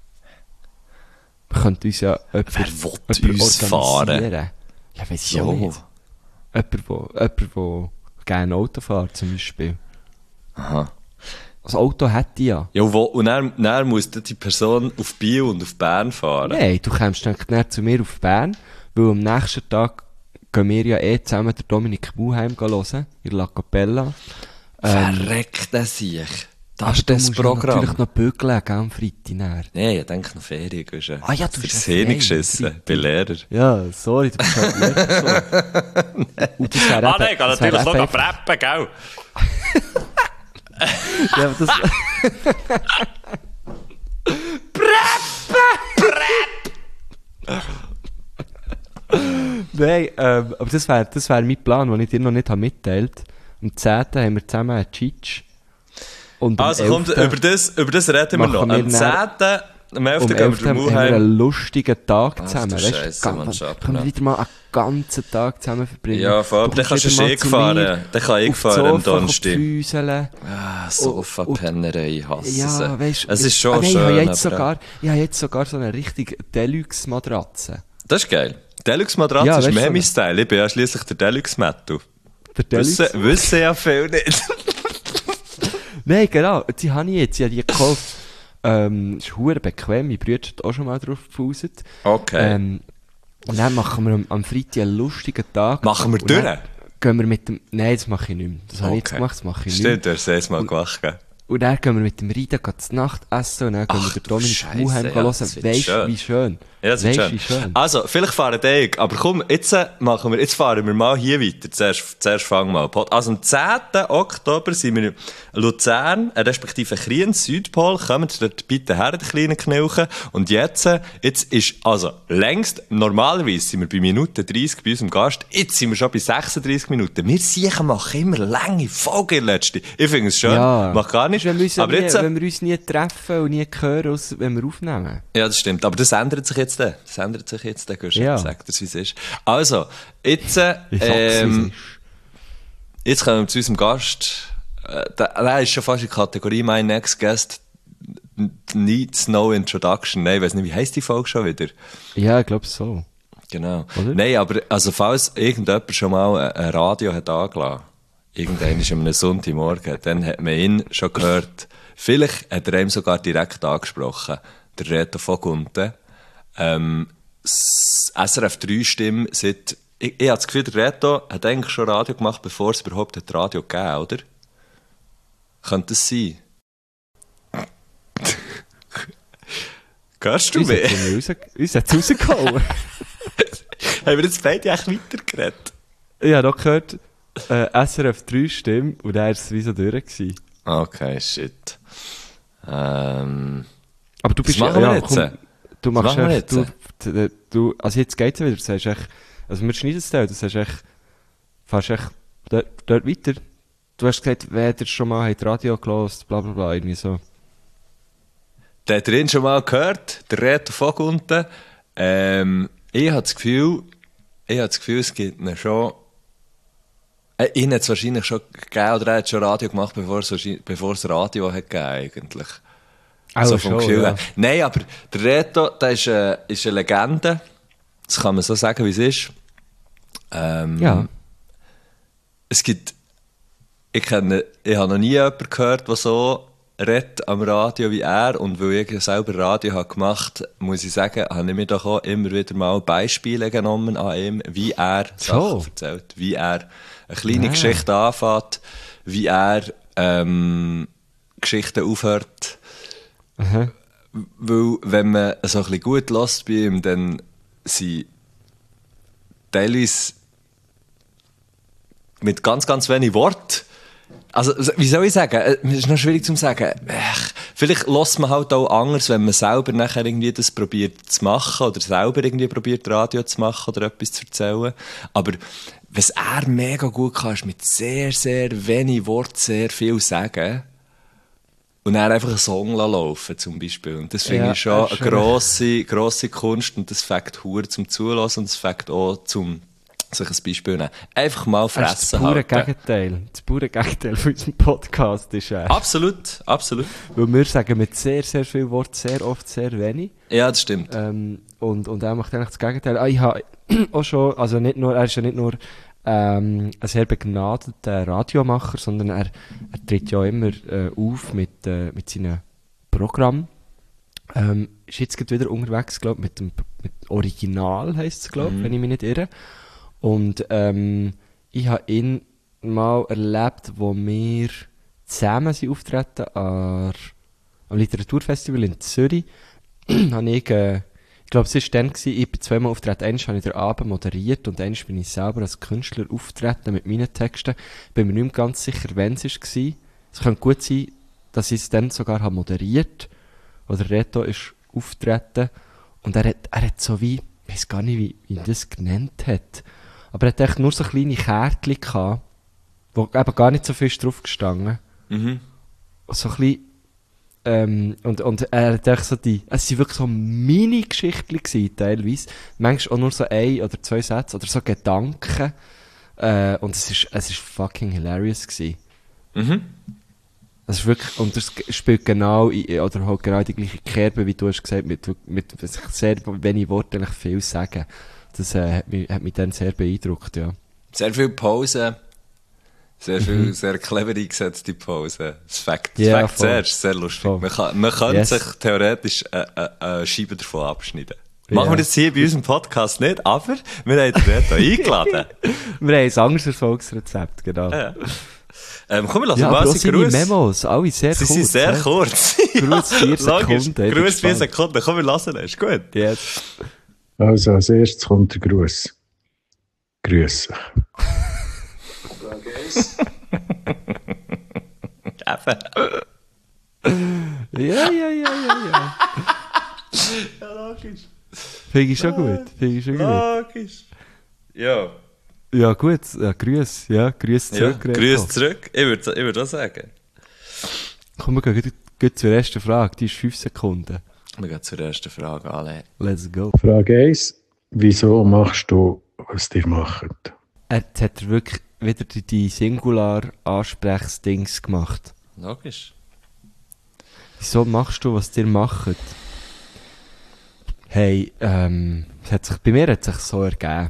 Man könnte uns ja jemand, Wer will jemand uns organisieren. Ja, weiss ich auch Jo. nicht. Jemand, wo, jemand, wo gerne Auto fährt, zum Beispiel. Aha. Das Auto hätte ich ja. Ja, wo, und dann, dann muss dann die Person auf Biel und auf Bern fahren. Nein, du kommst dann näher zu mir auf Bern, weil am nächsten Tag gehen wir ja eh zusammen den Dominik Muheim hören, in La Capella. Ähm, Verreckt er sich. Das aber ist du das musst ja Programm. natürlich noch bügeln, gell, am Freitag näher. Nein, ich denke noch Ferien. Gehst du. Ah ja, du Für hast das ja Hirn frei, geschissen. Freitag. Bei Lehrer. Ja, sorry, du bist halt Lehrperson. Und das wäre Ah, eben- nein, ich kann das wäre natürlich noch eben noch preppen, gell? Ja, aber das... Nein, ähm, aber das wäre das wär mein Plan, den ich dir noch nicht habe mitteilt. Am zehnten haben wir zusammen einen Cheech. Und am Also kommt, elften über das, über das reden wir noch. machen wir Am dann- zehnten am um elften gehen wir elften durch haben wir Mulheim. einen lustigen Tag Ach, zusammen. du Weißt Scheisse, ganz- Mann, Schatten, können wir ja. wieder mal einen ganzen Tag zusammen verbringen. Ja, voll, aber dann kannst du Ski fahren. Dann kann ich fahren am Donnerstag. Donnerstag. Ah, Sofa-Pennerei, ich hasse Ja, sie. weißt Es ist schon ah, nein, schön. Ich habe jetzt, aber- sogar, ich habe jetzt sogar so eine richtig Deluxe-Matratze. Das ist geil. Deluxe-Matratze Ja, ist weißt mehr du, mein Style. Ich bin ja schliesslich der Deluxe-Metal. Der Deluxe. Wissen, wissen ja viel nicht. Nein, genau. Die habe ich jetzt. Ich habe die gekauft. Ähm, ist hure bequem. Mein Bruder hat auch schon mal drauf gefußt. Okay. Ähm, und dann machen wir am, am Freitag einen lustigen Tag. Machen wir Und dann durch? Gehen wir mit dem... Nein, das mache ich nicht mehr. Das habe ich jetzt Okay. gemacht, das mache ich nicht Stimmt, mehr. du hast es mal gemacht, gell? Und dann gehen wir mit dem Rida zu Nacht essen und dann gehen wir den Dominik Muheim ja, hören. das wird Weisst schön. wie schön? Ja, das ist Weisst, schön. wie schön? Also, vielleicht fahren die, aber komm, jetzt äh, machen wir, jetzt fahren wir mal hier weiter. Zuerst, zuerst fangen wir mal. Also, am zehnten Oktober sind wir in Luzern, äh, respektive Kriens, Südpol. Kommt dort bitte her, die kleinen Knilchen. Und jetzt, äh, jetzt ist, also, längst, normalerweise sind wir bei Minute dreißig bei unserem Gast. Jetzt sind wir schon bei sechsunddreißig Minuten. Wir sicher machen immer lange Folgen, letzte. Ich finde es schön. Ja. Macht gar nicht. Wenn wir, uns Aber nie, jetzt, äh, wenn wir uns nie treffen und nie hören, als wenn wir aufnehmen. Ja, das stimmt. Aber das ändert sich jetzt. dann. Das ändert sich jetzt. Dann gehst du Ja. sagen, wie es ist. Also, jetzt, äh, Ich sag's, ähm, wie es ist. jetzt kommen wir zu unserem Gast. Äh, der, der ist schon fast in der Kategorie My Next Guest Needs No Introduction. Nein, ich weiss nicht, wie heisst die Folge schon wieder? Ja, ich glaube so. Genau. Oder? Nein, aber also falls irgendjemand schon mal ein Radio hat angelassen, irgendwann ist am Sonntagmorgen, dann hat man ihn schon gehört. Vielleicht hat er ihm sogar direkt angesprochen. Der Reto Vogunten. Ähm, S R F drei Stimme seit, ich, ich habe das Gefühl, der Reto hat eigentlich schon Radio gemacht, bevor es überhaupt hat Radio gegeben, oder? Könnte das sein? Hörst du Uns mich? hat's raus- uns hat es rausgehauen. Haben wir jetzt beide echt weitergeredet? Ich habe doch gehört, äh, S R F drei Stimme und dann war es wie so durch. Gewesen. Okay, shit. Ähm, Aber du Was bist machen wir ja, jetzt? komm, du Was machst machen wir echt, du, du, du, also jetzt geht's ja wieder, du sagst echt, also wir schneiden es da, du sagst echt, fährst echt dort, dort weiter. Du hast gesagt, wer dir schon mal hat Radio gehört, bla bla bla, irgendwie so. der hat ihn schon mal gehört, der Reto Vogunten. Ähm, ich habe das Gefühl, ich habe das Gefühl, es gibt ihn schon. Äh, ihn hat es wahrscheinlich schon gegeben, oder er hat schon Radio gemacht, bevor es, wahrscheinlich- bevor es Radio hat gegeben, eigentlich. Auch so vom schon, Gefühl ja. her. Nein, aber der Reto, der ist, äh, ist eine Legende. Das kann man so sagen, wie es ist. Ähm, Ja. Es gibt, ich, kenne, ich habe noch nie jemanden gehört, der so redet am Radio wie er. Und weil ich ja selber Radio habe gemacht, muss ich sagen, habe ich mir doch auch immer wieder mal Beispiele genommen an ihm, wie er Sachen So. erzählt, wie er eine kleine Ja. Geschichte anfängt, wie er ähm, Geschichten aufhört. Aha. Weil, wenn man so ein bisschen gut lässt bei ihm, dann sind teilweise mit ganz, ganz wenig Wort. Also, wie soll ich sagen? Es ist noch schwierig zu sagen. Ech, vielleicht lässt man halt auch anders, wenn man selber nachher irgendwie das probiert zu machen oder selber irgendwie probiert Radio zu machen oder etwas zu erzählen. Aber was er mega gut kann, ist mit sehr, sehr wenig Wort sehr viel sagen. Und dann einfach einen Song laufen zum Beispiel. Und das finde Ja, ich schon das ist eine grosse, grosse Kunst und das fängt hure zum Zulassen und das fängt auch zum sich ein Beispiel nehmen. Einfach mal Das ist das fressen pure halten. Gegenteil. Das pure Gegenteil von unserem Podcast ist er. Absolut, absolut. Weil wir sagen mit sehr, sehr viel Wort sehr oft sehr wenig. Ja, das stimmt. Ähm, und, und er macht eigentlich das Gegenteil. Ah, ich habe auch schon, also nicht nur, er ist ja nicht nur ähm, ein sehr begnadeter Radiomacher, sondern er, er tritt ja immer äh, auf mit, äh, mit seinen Programmen. Ähm, ist jetzt gerade wieder unterwegs, glaube ich, mit dem mit Original heisst es, glaube ich, Mhm. wenn ich mich nicht irre. Und ähm, ich habe ihn mal erlebt, wo wir zusammen sind auftreten an, am Literaturfestival in Zürich. habe ich, äh, ich glaube, es war dann, gewesen, ich bin zweimal auftreten. Einmal habe ich den Abend moderiert und einmal bin ich selber als Künstler auftreten mit meinen Texten. Bin mir nicht mehr ganz sicher, wann es war. Es könnte gut sein, dass ich es dann sogar habe moderiert oder Reto ist auftreten und er hat, er hat so wie, ich weiß gar nicht, wie, wie er das genannt hat, aber er hat echt nur so kleine Kärtchen gehabt, wo eben gar nicht so viel ist drauf gestanden. Mhm. So ein bisschen, ähm, und, und er hat echt so die, es waren wirklich so Mini-Geschichten gewesen, teilweise. Manchmal auch nur so ein oder zwei Sätze oder so Gedanken. Äh, und es ist, es ist fucking hilarious gewesen. Mhm. Es ist wirklich, und das spielt genau, in, oder halt genau die gleiche Kerbe, wie du hast gesagt, mit, mit sehr wenig Worten eigentlich viel sagen. Das äh, hat, mich, hat mich dann sehr beeindruckt, ja. Sehr viel Pause. Sehr viel, Mhm. sehr clever eingesetzte Pause. Das Fakt, Ja, das Fakt voll. zuerst, sehr lustig. Voll. Man, kann, man könnte Yes. sich theoretisch eine äh, äh, Scheibe davon abschneiden. Machen Ja. wir das hier bei unserem Podcast nicht, aber wir haben den Reto eingeladen. Wir haben ein anderes Erfolgsrezept, genau. Ja. Ähm, komm, wir lassen Ja, mal aber auch seine seine Gruß. Memos, alle sehr Sie kurz. sind sehr hä? kurz. Gruß vier Logisch. Sekunden. ich bin Gruß vier gespannt. Sekunden. Komm, wir lassen es. Ist gut. Yes. Also, als erstes kommt der Gruß. Grüße. Eben. Ja, ja, ja, ja, ja. Ja, logisch. Finde ich schon gut. Finde ich schon gut. Logisch. Ja. Ja, gut. Ja, grüß. Ja, grüß Ja, zurück. Reto. Grüß zurück. Ich würde ich würd auch sagen. Komm, wir gehen gleich zur ersten Frage. Die ist fünf Sekunden. Wir gehen zur ersten Frage, alle. Let's go. Frage eins. Wieso machst du, was dir macht? Jetzt hat er wirklich wieder die, die Singular-Ansprechsdings gemacht. Logisch. Wieso machst du, was dir macht? Hey, ähm, es hat sich, bei mir hat es sich so ergeben.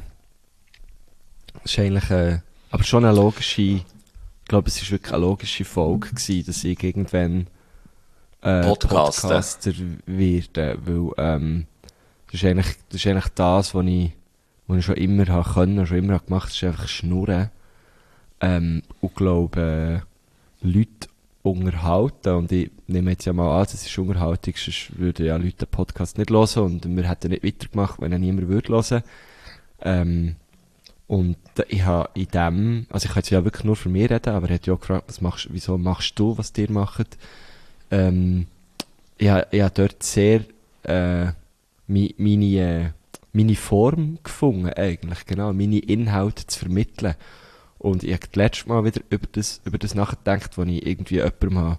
Es ist eigentlich, äh, aber schon eine logische, ich glaube, es war wirklich eine logische Folge gewesen, dass ich irgendwann, äh, Podcaster. Podcaster werde, weil, ähm, das ist eigentlich, das ist eigentlich das, was ich, was ich schon immer habe können, schon immer habe gemacht, das ist einfach Schnurren, ähm, und glaube, äh, Leute unterhalten, und ich nehme jetzt ja mal an, das ist Unterhaltung, sonst würden ja Leute den Podcast nicht hören, und wir hätten nicht weitergemacht, wenn ihn niemand würde hören. Ähm, und ich habe in dem, also ich kann jetzt ja wirklich nur für mich reden, aber er hat ja auch gefragt, was machst, wieso machst du, was dir macht? Ähm, ich habe, ich habe dort sehr, äh, mi, meine, äh, meine Form gefunden, eigentlich, genau, meine Inhalte zu vermitteln. Und ich habe das letzte Mal wieder über das, über das nachgedacht, wo ich irgendwie jemandem habe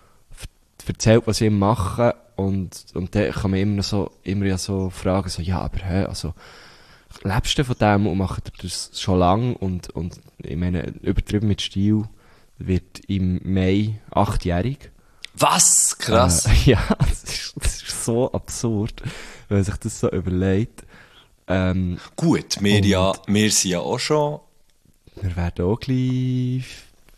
erzählt, was ich mache, und, und dann kann man immer noch so, immer ja so fragen, so, ja, aber hä, also, lebst du von dem und macht das schon lang, und, und, ich meine, übertrieben mit Stil, wird im Mai achtjährig. Was? Krass. Äh, ja, das ist, das ist so absurd, wenn man sich das so überlegt. Ähm, Gut, wir, und- ja, wir sind ja auch schon wir werden auch gleich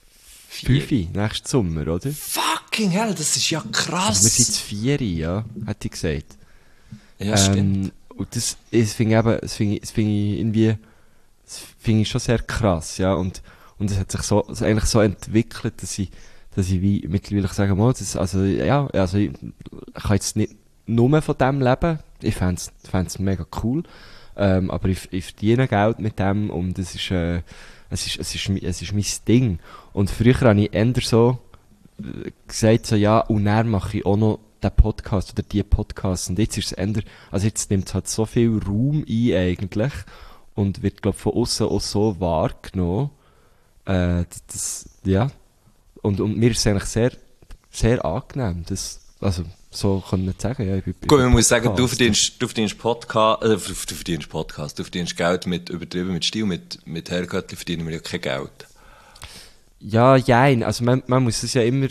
fünf nächsten Sommer, oder? Fucking hell, das ist ja krass. Also wir sind jetzt vier, ja, hätte ich gesagt. ja, stimmt. Ähm, und das, das finde ich eben, das finde ich, das finde ich irgendwie, das finde ich schon sehr krass, ja, und, und es hat sich so, so eigentlich so entwickelt, dass ich, dass ich wie mittlerweile sagen muss, das, also, ja, also ich, ich kann jetzt nicht nur von dem leben, ich fände es mega cool, ähm, aber ich, ich verdiene Geld mit dem, und es ist, äh, es ist, es ist, mi- es ist mein Ding. Und früher habe ich eher so äh, gesagt, so, ja, und dann mache ich auch noch den Podcast oder die Podcasts. Und jetzt ist es eher, also jetzt nimmt es halt so viel Raum ein eigentlich, und wird, glaube ich, von außen auch so wahrgenommen, äh, das, ja. Und, und mir ist es eigentlich sehr, sehr angenehm, das, also, so können wir sagen, ja, ich bin, Gut, man muss sagen, du Podcaster. verdienst, du verdienst Podcast, äh, du verdienst Podcast, du verdienst Geld mit, übertrieben mit Stil, mit, mit Haircut verdienen wir ja kein Geld. Ja, jein. Also man, man muss es ja immer,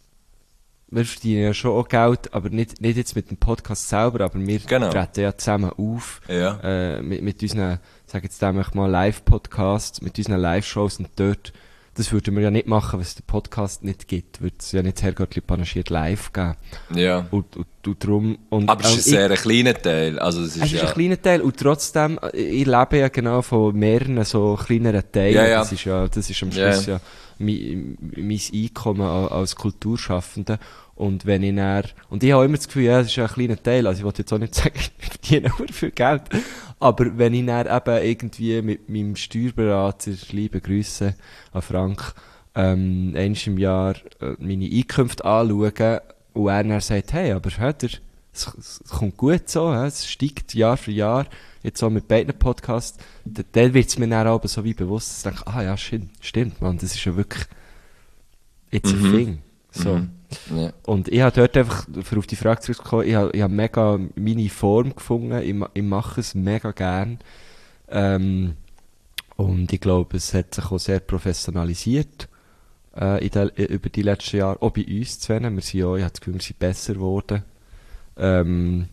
wir verdienen ja schon auch Geld, aber nicht, nicht jetzt mit dem Podcast selber, aber wir Genau. treten ja zusammen auf, Ja. äh, mit, mit unseren, sag jetzt einfach mal Live-Podcasts, mit unseren Live-Shows, und dort, das würden wir ja nicht machen, wenn es den Podcast nicht gibt, würde es ja nicht Herrgöttli panaschiert live geben. Ja. Und, und, und darum, und, Aber es und ist ein sehr ein kleiner Teil, also das ist, es ist ja... ein kleiner Teil, und trotzdem, äh, ich lebe ja genau von mehreren so kleineren Teilen. Ja, ja. Das ist ja, das ist am Ja, Schluss ja, mein, mein Einkommen a- als Kulturschaffender. Und wenn ich dann, und ich habe immer das Gefühl, ja, es ist ja ein kleiner Teil, also ich wollte jetzt auch nicht sagen, ich verdiene auch viel Geld. Aber wenn ich dann eben irgendwie mit meinem Steuerberater, liebe Grüße an Frank, ähm, einmal im Jahr äh, meine Einkünfte anschaue, und er dann sagt, hey, aber hört ihr, es, es kommt gut so, hä? Es steigt Jahr für Jahr, jetzt auch mit beiden Podcasts, dann, dann wird es mir dann aber so wie bewusst, dass ich denke, ah ja, stimmt, stimmt, man, das ist ja wirklich, it's Mhm. a thing. So. Mhm. Ja. Und ich habe dort einfach, für auf die Frage zurückzukommen, ich habe, ich habe mega meine Form gefunden, ich, ma- ich mache es mega gern. Ähm, und ich glaube, es hat sich auch sehr professionalisiert äh, in der, über die letzten Jahre, auch bei uns zu Wir sind ja, ich habe das Gefühl, wir sind besser geworden. Ähm,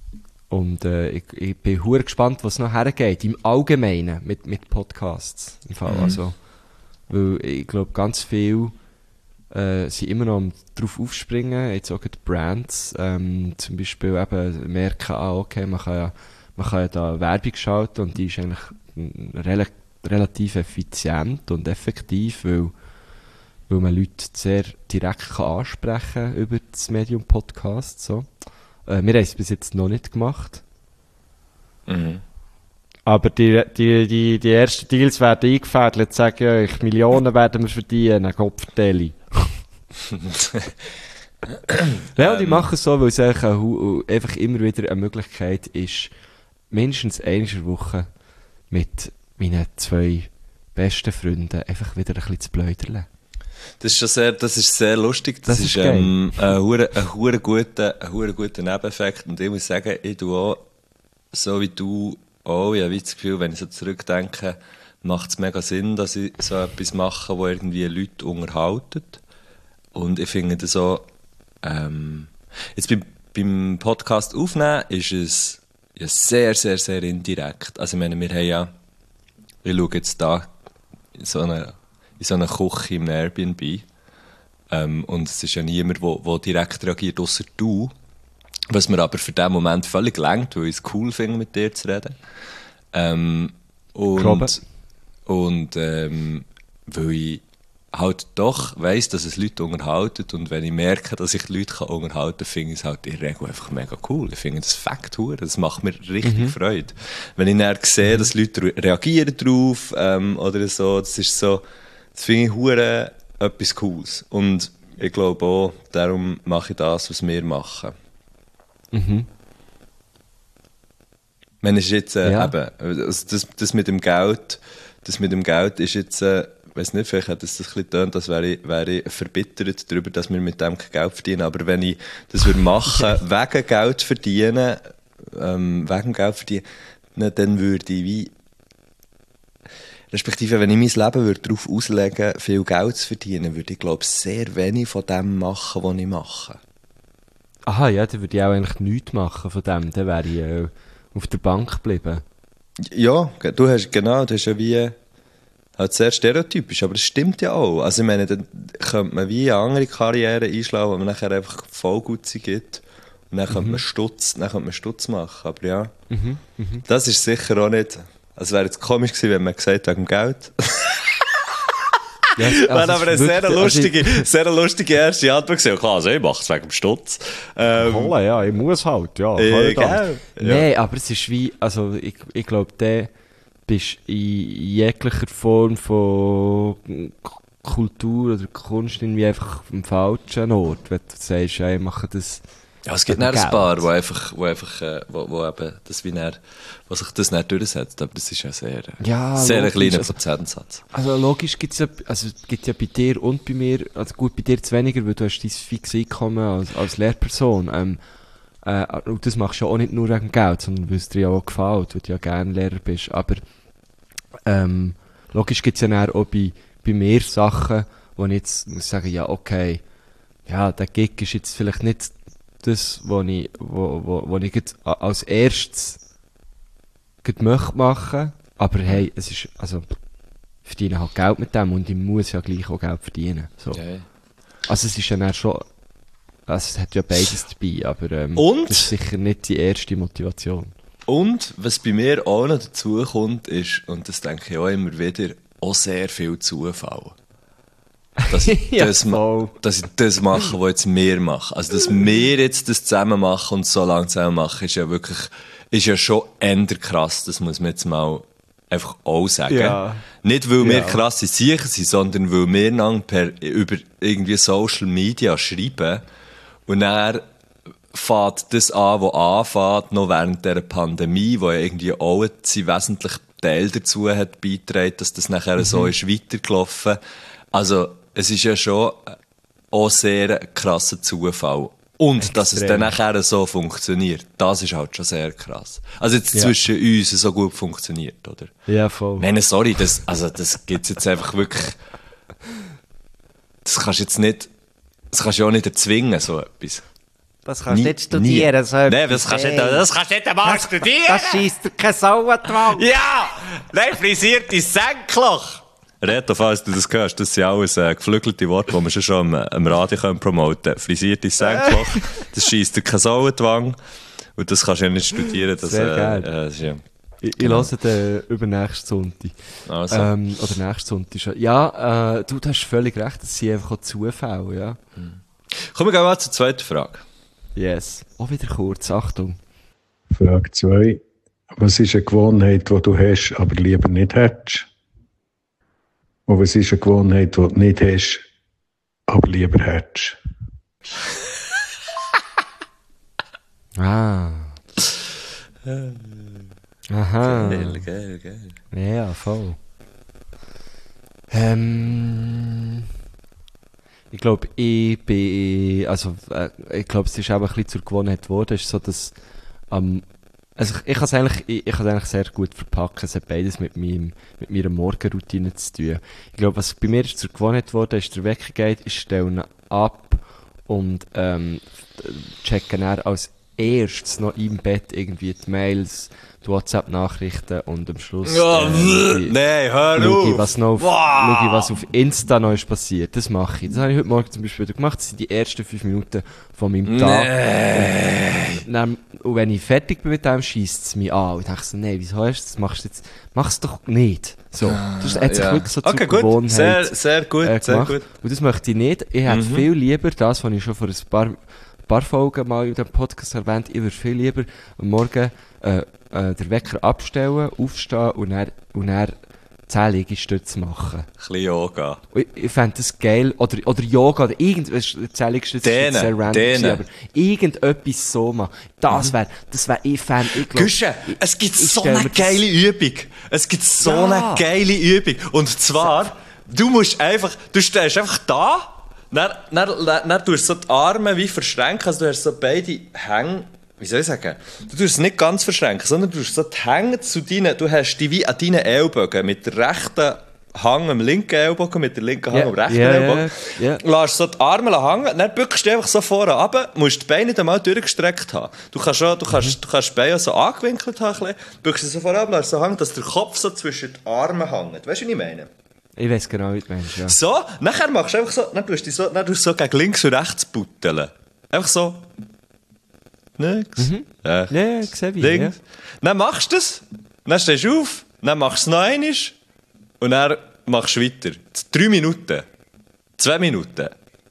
und äh, ich, ich bin hure gespannt, was noch hergeht, im Allgemeinen mit, mit Podcasts. Im Fall. Mhm. Also, weil ich glaube, ganz viel äh, sind immer noch am drauf aufspringen, jetzt auch die Brands, ähm, zum Beispiel eben merken, ah, okay, man kann ja, man kann ja da Werbung schalten, und die ist eigentlich mm, rela relativ effizient und effektiv, weil weil man Leute sehr direkt kann ansprechen über das Medium Podcast. So. Äh, wir haben es bis jetzt noch nicht gemacht. Mhm. Aber die, die, die, die ersten Deals werden eingefädelt, sagen euch, Millionen werden wir verdienen, Kopfdeli. Ja, und die machen es so, weil es einfach, eine, einfach immer wieder eine Möglichkeit ist, mindestens eine Woche mit meinen zwei besten Freunden einfach wieder ein bisschen zu pläudern. Das ist schon sehr, das ist sehr lustig. Das, Das ist, ist ähm, ein hure, ein hure guter, ein hure guter Nebeneffekt. Und ich muss sagen, ich tue auch, so wie du auch, ich habe das Gefühl, wenn ich so zurückdenke, macht es mega Sinn, dass ich so etwas mache, wo irgendwie Leute unterhalten. Und ich finde das so, ähm, jetzt beim, beim Podcast aufnehmen ist es ja sehr, sehr, sehr indirekt. Also ich meine, wir haben ja, ich schaue jetzt da in so eine, in so eine Küche im Airbnb, ähm, und es ist ja niemand, der direkt reagiert, außer du. Was mir aber für den Moment völlig lenkt, weil ich es cool finde, mit dir zu reden. Ähm, und und ähm, weil ich halt doch weiss, dass es Leute unterhalten, und wenn ich merke, dass ich Leute kann unterhalten kann, finde ich es halt in der Regel einfach mega cool. Ich finde das Fakt hure, das macht mir richtig mhm. Freude. Wenn ich dann sehe, dass Leute re- reagieren drauf, ähm, oder so, das ist so, das finde ich hure etwas Cooles. Und ich glaube auch, darum mache ich das, was wir machen. Mhm. Wenn es jetzt äh, Ja. eben, also das, das mit dem Geld, das mit dem Geld ist jetzt, äh, weiß nicht, vielleicht hat es das ein bisschen getönt, als wäre ich, wäre ich verbittert darüber, dass wir mit dem kein Geld verdienen. Aber wenn ich das würde machen, wegen Geld verdienen, ähm, wegen Geld verdienen, dann würde ich wie, respektive, wenn ich mein Leben würde darauf auslegen, viel Geld zu verdienen, würde ich, glaube ich, sehr wenig von dem machen, was ich mache. Aha, ja, dann würde ich auch eigentlich nichts machen von dem. Dann wäre ich äh, auf der Bank geblieben. Ja, du hast, genau, das ist ja wie, halt sehr stereotypisch, aber es stimmt ja auch. Also ich meine, dann könnte man wie eine andere Karriere einschlagen, wo man nachher einfach Vollgutzi gibt, und dann könnte man Stutz, dann könnte man Stutz machen, aber ja. Mhm, mhm. Das ist sicher auch nicht, es wäre jetzt komisch gewesen, wenn man gesagt hätte, wegen Geld. Ja, also Wäre aber eine sehr wirklich- lustige, also ich- sehr lustige erste Antwort gewesen. Klar, also ich mache es wegen dem Stutz. Ähm, Holla, ja, ich muss halt, ja. äh, kann nicht gell? Ja. Nein, aber es ist wie, also ich, ich glaube, der bist in jeglicher Form von K- Kultur oder Kunst irgendwie einfach am falschen Ort, wenn du sagst, ja, ich mache das. Ja, es gibt wegen dann ein Geld. paar, wo einfach, wo einfach, äh, wo, wo eben, das wie dann, wo sich das nicht durchsetzt, aber das ist ja sehr, äh, Ja, sehr ein logisch, kleiner also- Prozentsatz. Also logisch gibt's ja, also es gibt ja bei dir und bei mir, also gut, bei dir zu weniger, weil du hast dein fixes Einkommen als, als Lehrperson. Ähm, äh, und das machst du ja auch nicht nur wegen Geld, sondern weil es dir ja auch gefällt, weil du ja gerne Lehrer bist. Aber ähm, logisch gibt's ja dann auch bei, bei mir Sachen, wo ich jetzt muss sagen, ja okay, ja, der Gig ist jetzt vielleicht nicht das, was ich, wo, wo, wo ich jetzt a- als erstes gerade möchte machen, aber hey, es ist, also, ich verdiene halt Geld mit dem und ich muss ja gleich auch Geld verdienen. So. Ja, ja. Also es ist ja dann schon, also es hat ja beides dabei, aber ähm, Und? das ist sicher nicht die erste Motivation. Und was bei mir auch noch dazu kommt, ist, und das denke ich auch immer wieder, auch sehr viel Zufall. Dass ich, Ja, das, ma- voll. dass ich das mache, was jetzt wir machen. Also, dass wir jetzt das zusammen machen und so lange zusammen machen, ist ja wirklich, ist ja schon eher krass. Das muss man jetzt mal einfach auch sagen. Ja. Nicht, weil wir Ja. krasse Siechen sind, sondern weil wir dann per, über irgendwie Social Media schreiben und dann fängt das an, was anfängt, noch während dieser Pandemie, wo ja irgendwie auch sie wesentlich Teil dazu hat beigetragen, dass das nachher Mhm. so ist weitergelaufen. Also, es ist ja schon auch sehr ein krasser Zufall. Und dass es Extrem. dann nachher so funktioniert, das ist halt schon sehr krass. Also jetzt Ja. zwischen uns so gut funktioniert, oder? Ja, voll. Ich meine, sorry, das, also das gibt's jetzt einfach wirklich, das kannst du jetzt nicht, das kannst du auch nicht erzwingen, so etwas. Das kannst du Nie- nicht studieren. nie. So Nein, etwas. das kannst du nicht, Hey. das kannst du nicht einmal studieren. Das scheisst dir keine Sau an die Wand. Ja! Nein, frisiertes Senkloch! Reto, falls du das hörst, das sind alles äh, geflügelte Worte, die wir schon, schon am, am Radio können promoten können. Frisiertes Senkloch, das scheisst dir keine Sau an die Wange. Und das kannst du ja nicht studieren. Das, Sehr äh, geil. äh, das ist ja. Ich, ich Genau. höre den übernächsten Sonntag. Also. Ähm, oder nächsten Sonntag schon. Ja, äh, du, du hast völlig recht, das sind einfach auch Zufälle, ja. Kommen wir mal zur zweiten Frage. Yes. Auch wieder kurz, Achtung. Frage zwei. Was ist eine Gewohnheit, die du hast, aber lieber nicht hättest? Und was ist eine Gewohnheit, die du nicht hast, aber lieber hättest? Ah. Aha. Geil, geil, geil. Ja, voll. Ähm, ich glaube, ich bin, also, äh, ich glaube, es ist auch ein bisschen zur Gewohnheit geworden, ist so, dass, ähm, also ich, ich kann es eigentlich, ich, ich kann es eigentlich sehr gut verpacken, es hat beides mit meinem, mit meiner Morgenroutine zu tun. Ich glaube, was bei mir ist zur Gewohnheit geworden, ist, der Wecker geht, ich stelle ihn ab und, ähm, checke dann als erstes noch im Bett irgendwie die Mails, die WhatsApp-Nachrichten und am Schluss Ja, äh, die- nein, hör schau ich, auf. was noch auf, Wow. schau ich, was auf Insta noch ist passiert. Das mache ich. Das habe ich heute Morgen zum Beispiel wieder gemacht. Das sind die ersten fünf Minuten von meinem Tag. Und, dann, und wenn ich fertig bin mit dem, scheisst es mich an. Und ich denke so, nein, wieso hast du das? Machst du jetzt, mach's doch nicht. So. Das hat sich Ja. wirklich so zur Okay, gut. Gewohnheit Sehr, sehr gut, äh, sehr gemacht. gut. Und das möchte ich nicht. Ich hätte Mhm. viel lieber das, was ich schon vor ein paar, paar Folgen mal in dem Podcast erwähnt, ich würde viel lieber am Morgen äh, äh, den Wecker abstellen, aufstehen und dann, und dann zehn Liegestütze machen. Ein bisschen Yoga. Und Ich, ich fände das geil. Oder, oder Yoga, oder irgendwas, zehn Liegestütze ist jetzt Dehnen, sehr random dehnen. gewesen, aber irgendetwas so machen. Das wäre, das wäre, ich fände, ich glaube... Güsche, es gibt ich so stell eine mir das- geile Übung. Es gibt so Ja. eine geile Übung. Und zwar, du musst einfach, du stehst einfach da, dann, dann, dann, dann tust du so die Arme wie verschränken, also du hast so beide Hänge, wie soll ich sagen, du tust es nicht ganz verschränken, sondern du tust so die Hänge zu deinen, du hast die wie an deinen Ellbogen, mit der rechten Hang am linken Ellbogen, mit der linken Hang Ja, am rechten ja, Ellbogen. ja, ja. Lass so die Arme hängen, dann bückst du einfach so vorne runter, musst die Beine nicht einmal durchgestreckt haben. Du kannst, schon, du kannst, du kannst die Beine so angewinkelt haben, ein bisschen, bückst sie so vorne runter, lass so hängen, dass der Kopf so zwischen den Armen hängt. Weißt du, was ich meine? Ich weiss genau, wie du meinst, ja. So, nachher machst du einfach so, dann tust du dich so, dann tust du so gegen links und rechts butteln. Einfach so. Nix. Ja. Ja, ja, ich sehe wie, Links. Dann machst du das, dann stehst du auf, dann machst du es noch einmal und dann machst du weiter. Drei Minuten. Zwei Minuten.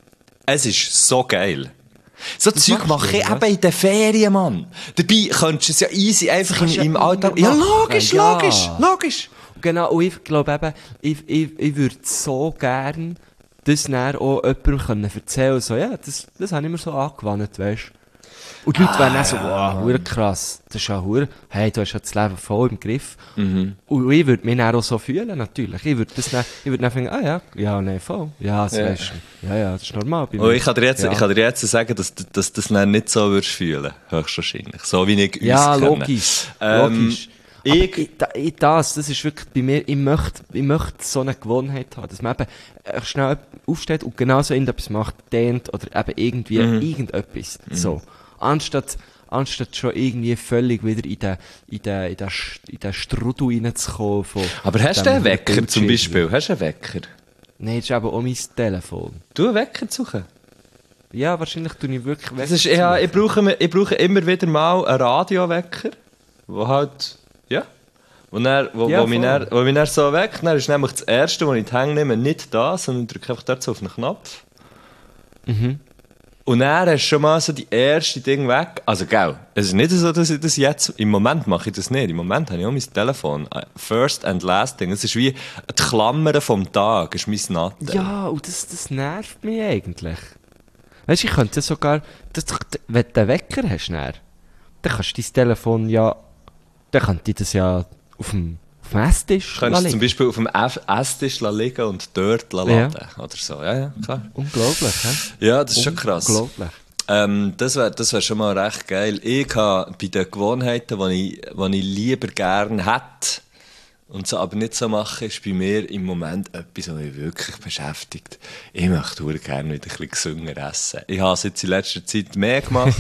Es ist so geil. So Zeug machst mache du, ich oder eben in den Ferien, Mann. Dabei könntest du es ja easy einfach im, kannst ja im immer Alltag... Ja, machen. logisch, Ja. logisch, logisch. Genau, und ich glaube eben, ich, ich, ich würde so gern das dann auch jemandem können erzählen, so, ja, das, das habe ich mir so angewandt, weißt du. Und die Leute wären dann so, wow, hure krass, das ist ja hure, hey, du hast ja das Leben voll im Griff. Mhm. Und ich würde mich dann auch so fühlen, natürlich. Ich würde das dann, ich würde dann finden, ah ja, ja, nein, voll. Ja, das Ja. weisst du. Ja, ja, das ist normal bei mir. Und ich kann dir jetzt, ja. ich kann dir jetzt sagen, dass du dass, dass das nicht so würdest fühlen, höchstwahrscheinlich. So wie ich uns Ja, kenne. logisch, Ähm, logisch. ich- Aber ich, da, ich, das, das ist wirklich bei mir, ich möchte, ich möchte so eine Gewohnheit haben, dass man eben äh, schnell aufsteht und genauso irgendetwas macht, dehnt oder eben irgendwie Mhm. irgendetwas. So. Anstatt, anstatt schon irgendwie völlig wieder in den, in den, in den, Sch- in den Strudel reinzukommen von... Aber hast du dem einen Wecker zum Bildschirm. Beispiel? Hast du einen Wecker? Nein, das ist eben auch mein Telefon. Du einen Wecker suchen? Ja, wahrscheinlich tue ich wirklich Das ist, ja, ich, brauche, ich brauche immer wieder mal einen Radiowecker, wo halt, ja, wo, dann, wo, Ja, wo, mich voll. dann, wo mich dann so weckt. Dann ist nämlich das Erste, wo ich die Hänge nehme, nicht da, sondern drücke einfach dort so auf den Knopf. Mhm. Und dann hast du schon mal so die erste Ding weg. Also, gell, es ist nicht so, dass ich das jetzt... Im Moment mache ich das nicht. Im Moment habe ich auch mein Telefon. First and last Ding. Es ist wie die Klammern vom Tag. Das ist mein Nattel. Ja, und das, das nervt mich eigentlich. Weißt du, ich könnte sogar, das, wenn du einen Wecker hast, dann, dann kannst du dein Telefon ja, dann könnte ich das ja auf dem, auf dem Esstisch Du könntest lassen. zum Beispiel auf dem F- Esstisch liegen und dort laden. Ja. Oder so. Ja, ja, klar. Unglaublich, hä? Ja, das ist schon krass. Unglaublich. Ähm, das wäre das wär schon mal recht geil. Ich habe bei den Gewohnheiten, die ich, die ich lieber gerne hätte, und so aber nicht so mache, ist bei mir im Moment etwas, was mich wirklich beschäftigt. Ich möchte sehr gerne wieder ein bisschen gesünger essen. Ich habe es jetzt in letzter Zeit mehr gemacht,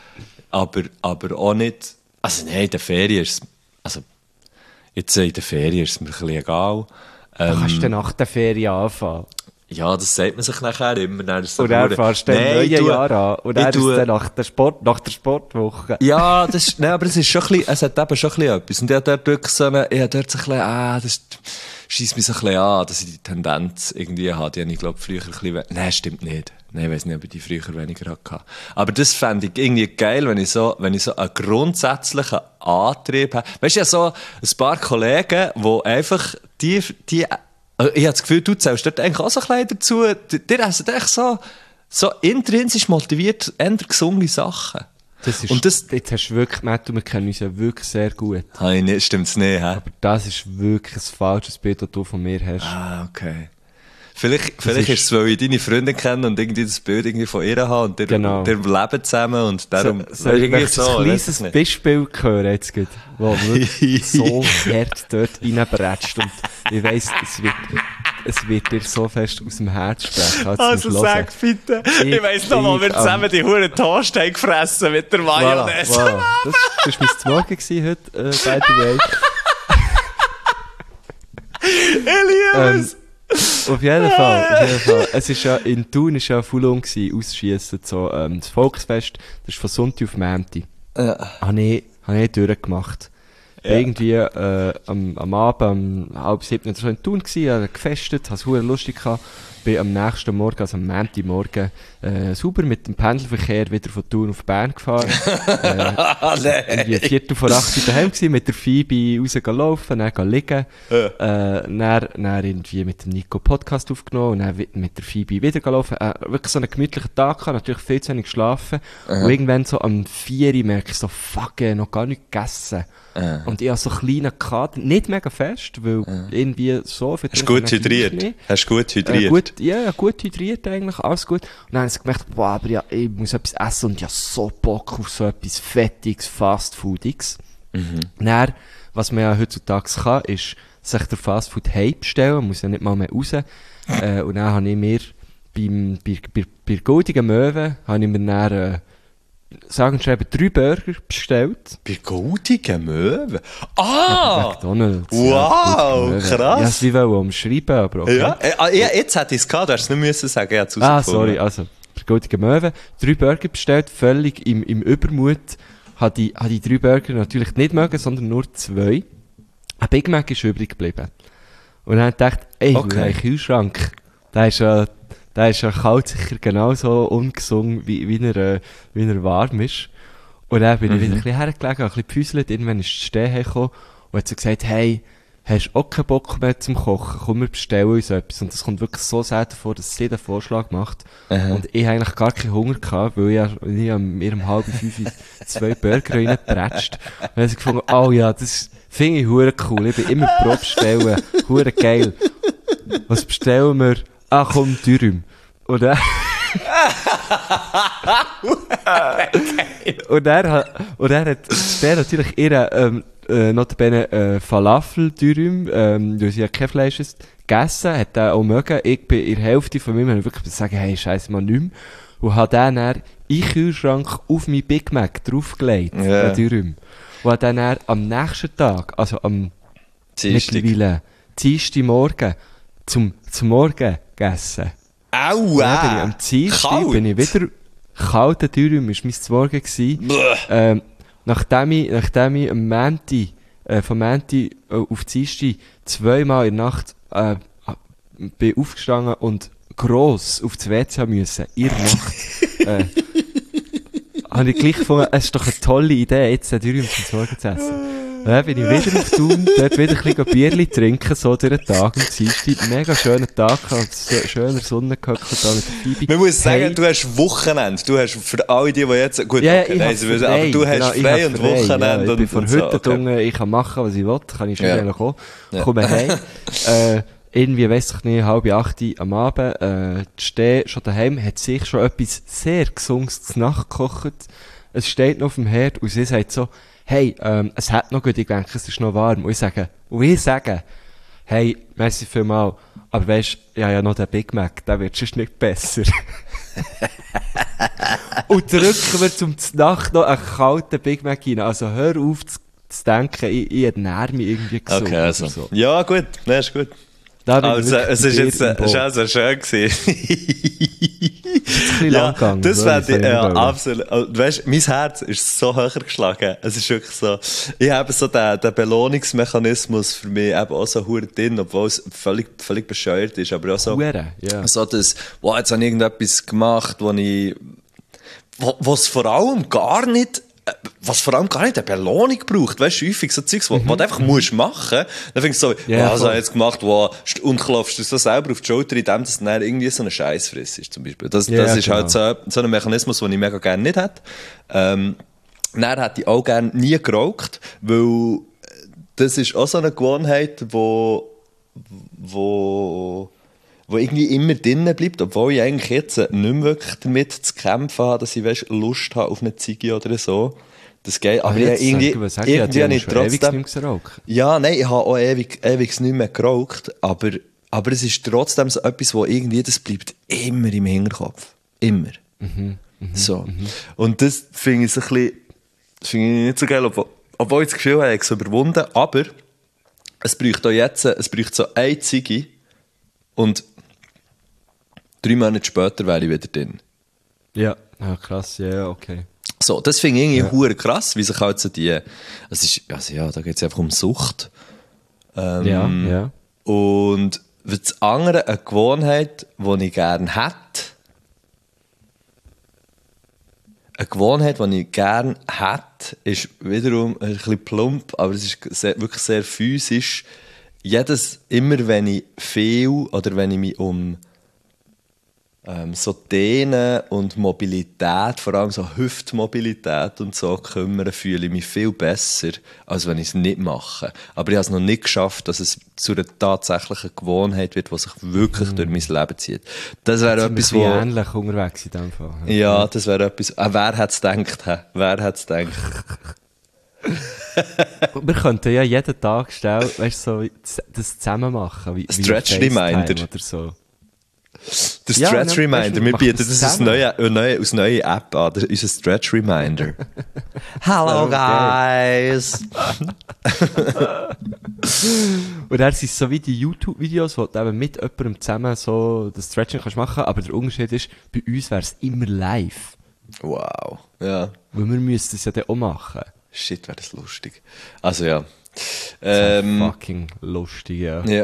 aber, aber auch nicht... Also nein, in der Ferien ist es... Also, jetzt in der Ferien ist es mir ein bisschen egal. Da kannst Ähm, du nach der Ferien anfangen. Ja, das sagt man sich nachher immer. Dann ist so Und dann fährst du Nein, neue du- Jahr an. Und dann ich ist tue- es dann nach der, Sport, nach der Sportwoche. Ja, das ist, nein, aber es ist schon ein bisschen, es hat eben schon ein bisschen etwas. Und ich habe dort wirklich so eine, ich habe dort so ein bisschen, ah, das scheisst mich so ein bisschen an, dass ich die Tendenz irgendwie habe. Die habe ich, glaube ich, früher ein bisschen, we- nein, stimmt nicht. Nein, ich weiss nicht, ob ich die früher weniger hatte. Aber das fände ich irgendwie geil, wenn ich so, wenn ich so einen grundsätzlichen Antrieb habe. Weißt du, ja, so ein paar Kollegen, die einfach, die, die, also ich habe das Gefühl, du zählst dort eigentlich auch so ein bisschen dazu. Die, die essen echt so, so intrinsisch motiviert, eher gesunde Sachen. Das ist, Und das- jetzt hast du wirklich gemerkt, wir kennen uns ja wirklich sehr gut. Habe ich nicht, stimmt's nicht, hä? Aber das ist wirklich ein falsches Bild, das du von mir hast. Ah, okay. Vielleicht, vielleicht ist- ist es, weil ich deine Freundin kenne und irgendwie das Bild irgendwie von ihr habe und ihr, Genau. ihr leben zusammen und darum, so, so, irgendwie ich so, ein weiss ich kleines nicht. Beispiel hören jetzt gerade, wo wirklich so hart dort reinbretscht und ich weiss, es wird, es wird dir so fest aus dem Herz sprechen. als Also musst du hören. sag bitte, ich, Ich- weiss noch, wo wir ich, zusammen ähm, die Huren Toast haben gefressen mit der Voilà, Mayonnaise. voilà. Das, das war mein Morgen gewesen heute, äh, by the way. Ich liebe Ähm, es. Auf jeden Fall, auf jeden Fall. Es ist ja, in Thun ist ja full on gewesen, ausschiessen, so, ähm, das Volksfest, das ist von Sonntag auf Montag. Ja. Habe ich, habe ich durchgemacht. Ja. Irgendwie, äh, am, am Abend, um halb sieben oder so in Thun gewesen, habe gefestet, habe es verdammt lustig gehabt. Bin am nächsten Morgen, also am Montagmorgen, äh, sauber mit dem Pendelverkehr wieder von Thun auf Bern gefahren. äh, Ah, nein. irgendwie Viertel vor acht daheim gewesen, mit der Phoebe rausgelaufen, dann gehen liegen, Ja. äh, dann, dann irgendwie mit dem Nico Podcast aufgenommen und dann wi- mit der Phoebe wieder gelaufen. Äh, wirklich so einen gemütlichen Tag gehabt, natürlich viel zu wenig geschlafen. Und irgendwann so am vier Uhr merke ich so, fuck, ich hab noch gar nicht gegessen. Aha. Und ich habe so kleinen Kater, nicht mega fest, weil irgendwie so viel Hast du gut trinken wir hydriert? nicht. Hast du gut Äh, hydriert? gut, ja, ja, gut hydriert eigentlich, alles gut. Und dann habe ich so gemerkt, boah, aber ja, ich muss etwas essen und ich habe so Bock auf so etwas Fettiges, Fastfoodiges. Mhm. Dann, was man ja heutzutage kann, ist sich der Fastfood heim bestellen, man muss ja nicht mal mehr raus. äh, und dann habe ich mir beim, bei, bei, bei Goldigen Möwe, habe ich mir dann, äh, sagen und schreiben, drei Burger bestellt. Bei goldigen Möwen? Ah! McDonald's. Wow, ja, Goldige Möwe. krass. Ja, es wie wollen umschreiben, aber okay. Ja, äh, ah, ja, jetzt hätte ich es gehabt, du hättest es nicht müssen sagen, ich hätte es Ah, rausgefunden. sorry, also, bei Goldigen Möwe, drei Burger bestellt, völlig im, im Übermut. Hat die, hat die drei Burger natürlich nicht mögen, sondern nur zwei. Ein Big Mac ist übrig geblieben. Und dann dachte ich, ey, Okay. okay. Kühlschrank, der ist ja, der ist ja kalt sicher genauso ungesund, wie, wie er, äh, wie er warm ist. Und dann bin ich wieder ein bisschen hergelegen, ein bisschen gepfüselt, irgendwann ist es stehen gekommen und hat so gesagt, hey, hast du auch keinen Bock mehr zum Kochen? Komm, wir bestellen uns etwas. Und das kommt wirklich so selten vor, dass sie den Vorschlag macht. Aha. Und ich eigentlich gar keinen Hunger gehabt, weil ich, ja- ich an mir um halb fünf zwei Burger reingepratscht. Und dann habe ich gefunden, oh ja, das finde ich hure cool. Ich bin immer pro bestellen. Hure geil. Was bestellen wir? Ah, komm, Dürüm. Und dann... und er hat, und er hat der natürlich ihre, ähm, äh, notabene, äh, Falafel-Dürüm, ähm, weil sie ja kein Fleisch ist, gegessen, hat den auch mögen. Ich bin in der Hälfte von mir, habe wirklich gesagt, hey, scheiße, mal nicht mehr. Und hat den dann in den Kühlschrank auf mein Big Mac draufgelegt, Ja. den Dürüm. Und hat den dann am nächsten Tag, also am Dienstag. mittlerweile, Dienstagmorgen, zum, zum Morgen gegessen. Aua! Dann bin ich am Dienstag, Kalt. bin ich wieder kalter Dürüm, war mein Morgen gewesen. Ähm, nachdem ich, nachdem ich am Montag, äh, vom Montag äh, auf Dienstag zweimal in der Nacht, äh, bin aufgestanden und gross auf das W C haben müssen, in der Nacht, äh, habe ich gleich gefunden, es ist doch eine tolle Idee, jetzt den Dürüm zum Morgen zu essen. Und dann bin ich wieder auf Thun, dort wieder ein bisschen Bierli trinken, so durch den Tag am Dienstag. Mega schönen Tag gehabt, so schöner Sonne gehockt da mit der Phoebe. Man muss sagen, Hey, du hast Wochenende. Du hast für alle die, die jetzt, gut, ja, ja, okay, ich nein, hab sie wissen, frei, aber du hast genau, ich frei hab und frei, Wochenende ja, ich und, bin von und heute so. Okay. okay. Ich kann machen, was ich will, kann ich schon Ja. eigentlich kommen. Ja. Komme heim, äh, irgendwie weiss ich nicht, halb acht am Abend, äh, stehe schon daheim, hat sich schon etwas sehr Gesundes zu Nacht gekocht. Es steht noch auf dem Herd und sie sagt so, hey, ähm, es hat noch gut, ich denke, es ist noch warm. Und ich sage, und ich sage, hey, merci vielmal, aber weisst, ich habe ja noch den Big Mac, der wird sonst nicht besser. Und drücken wir zum Nacht noch einen kalten Big Mac rein. Also hör auf zu, zu denken, ich, ich ernähre mich irgendwie gesund. Okay, also. oder so. Ja, gut, nein, ist gut. Da bin Also, ich es ist jetzt, es ist also schön gewesen. ja, lang das wäre wäre, ja, absolut. Du weißt, mein Herz ist so höher geschlagen. Es ist wirklich so, ich habe so den, den Belohnungsmechanismus für mich eben auch so hure drin, obwohl es völlig, völlig bescheuert ist, aber auch so, Hure, ja. so das, wow, jetzt habe ich irgendetwas gemacht, wo ich, wo, was vor allem gar nicht, was vor allem gar nicht eine Belohnung braucht, weißt du, häufig so Zeugs, was mhm. du einfach musst machen, dann findest du so, yeah, was habe ich jetzt gemacht, wow, und klopfst du so selber auf die Schulter, indem du dann irgendwie so einen Scheiß frisst, zum Beispiel. Das, yeah, das ist genau. halt so, so ein Mechanismus, den ich mega gerne nicht hätte. Ähm, dann hätte ich auch gerne nie geraucht, weil das ist auch so eine Gewohnheit, wo, wo, wo irgendwie immer drinnen bleibt, obwohl ich eigentlich jetzt nicht mehr wirklich damit zu kämpfen habe, dass ich, weißt, Lust habe auf eine Ziege oder so. Das geht, aber jetzt, ich irgendwie, ich sagen, irgendwie ja, habe ich trotzdem... Ja, nein, ich habe auch ewig, ewig nicht mehr geraucht, aber, aber es ist trotzdem so etwas, wo irgendwie, das bleibt immer im Hinterkopf. Immer. Mhm, mh, so. Mhm. Und das finde ich so ein bisschen, das finde ich nicht so geil, obwohl, obwohl ich das Gefühl habe, ich habe es überwunden, aber es bräuchte auch jetzt, es bräuchte so eine Ziege und drei Monate später wäre ich wieder drin. Ja, ja krass, ja, yeah, okay. So, das finde ich irgendwie ja. hure krass, wie sich halt so die, es ist, also ja, da geht es einfach um Sucht. Ähm, ja, ja. Und das andere, eine Gewohnheit, die ich gerne hätte, eine Gewohnheit, die ich gerne hätte, ist wiederum ein bisschen plump, aber es ist sehr, wirklich sehr physisch. Jedes, immer wenn ich viel oder wenn ich mich um ähm, so Dehnen und Mobilität, vor allem so Hüftmobilität und so kümmere, fühle ich mich viel besser, als wenn ich es nicht mache. Aber ich habe es noch nicht geschafft, dass es zu einer tatsächlichen Gewohnheit wird, die sich wirklich mm. durch mein Leben zieht. Das wäre etwas, wo... ähnlich unterwegs in dem Fall. Ja, ja, das wäre etwas... Ah, wer hätte es gedacht? He? Wer hätte es gedacht? Wir könnten ja jeden Tag schnell, weißt du, so, das zusammen machen. Wie, Stretch Reminder. Oder so. Der Stretch ja, Reminder. Wir bieten das als neue, neue, als neue App an. Das ist ein Stretch Reminder. Hello, guys! Und dann sind es so wie die YouTube-Videos, wo du eben mit jemandem zusammen so das Stretching kannst machen, aber der Unterschied ist, bei uns wäre es immer live. Wow. Ja. Weil wir müssten es ja dann auch machen. Shit, wäre das lustig. Also ja. Ähm, fucking lustig, ja. Ja.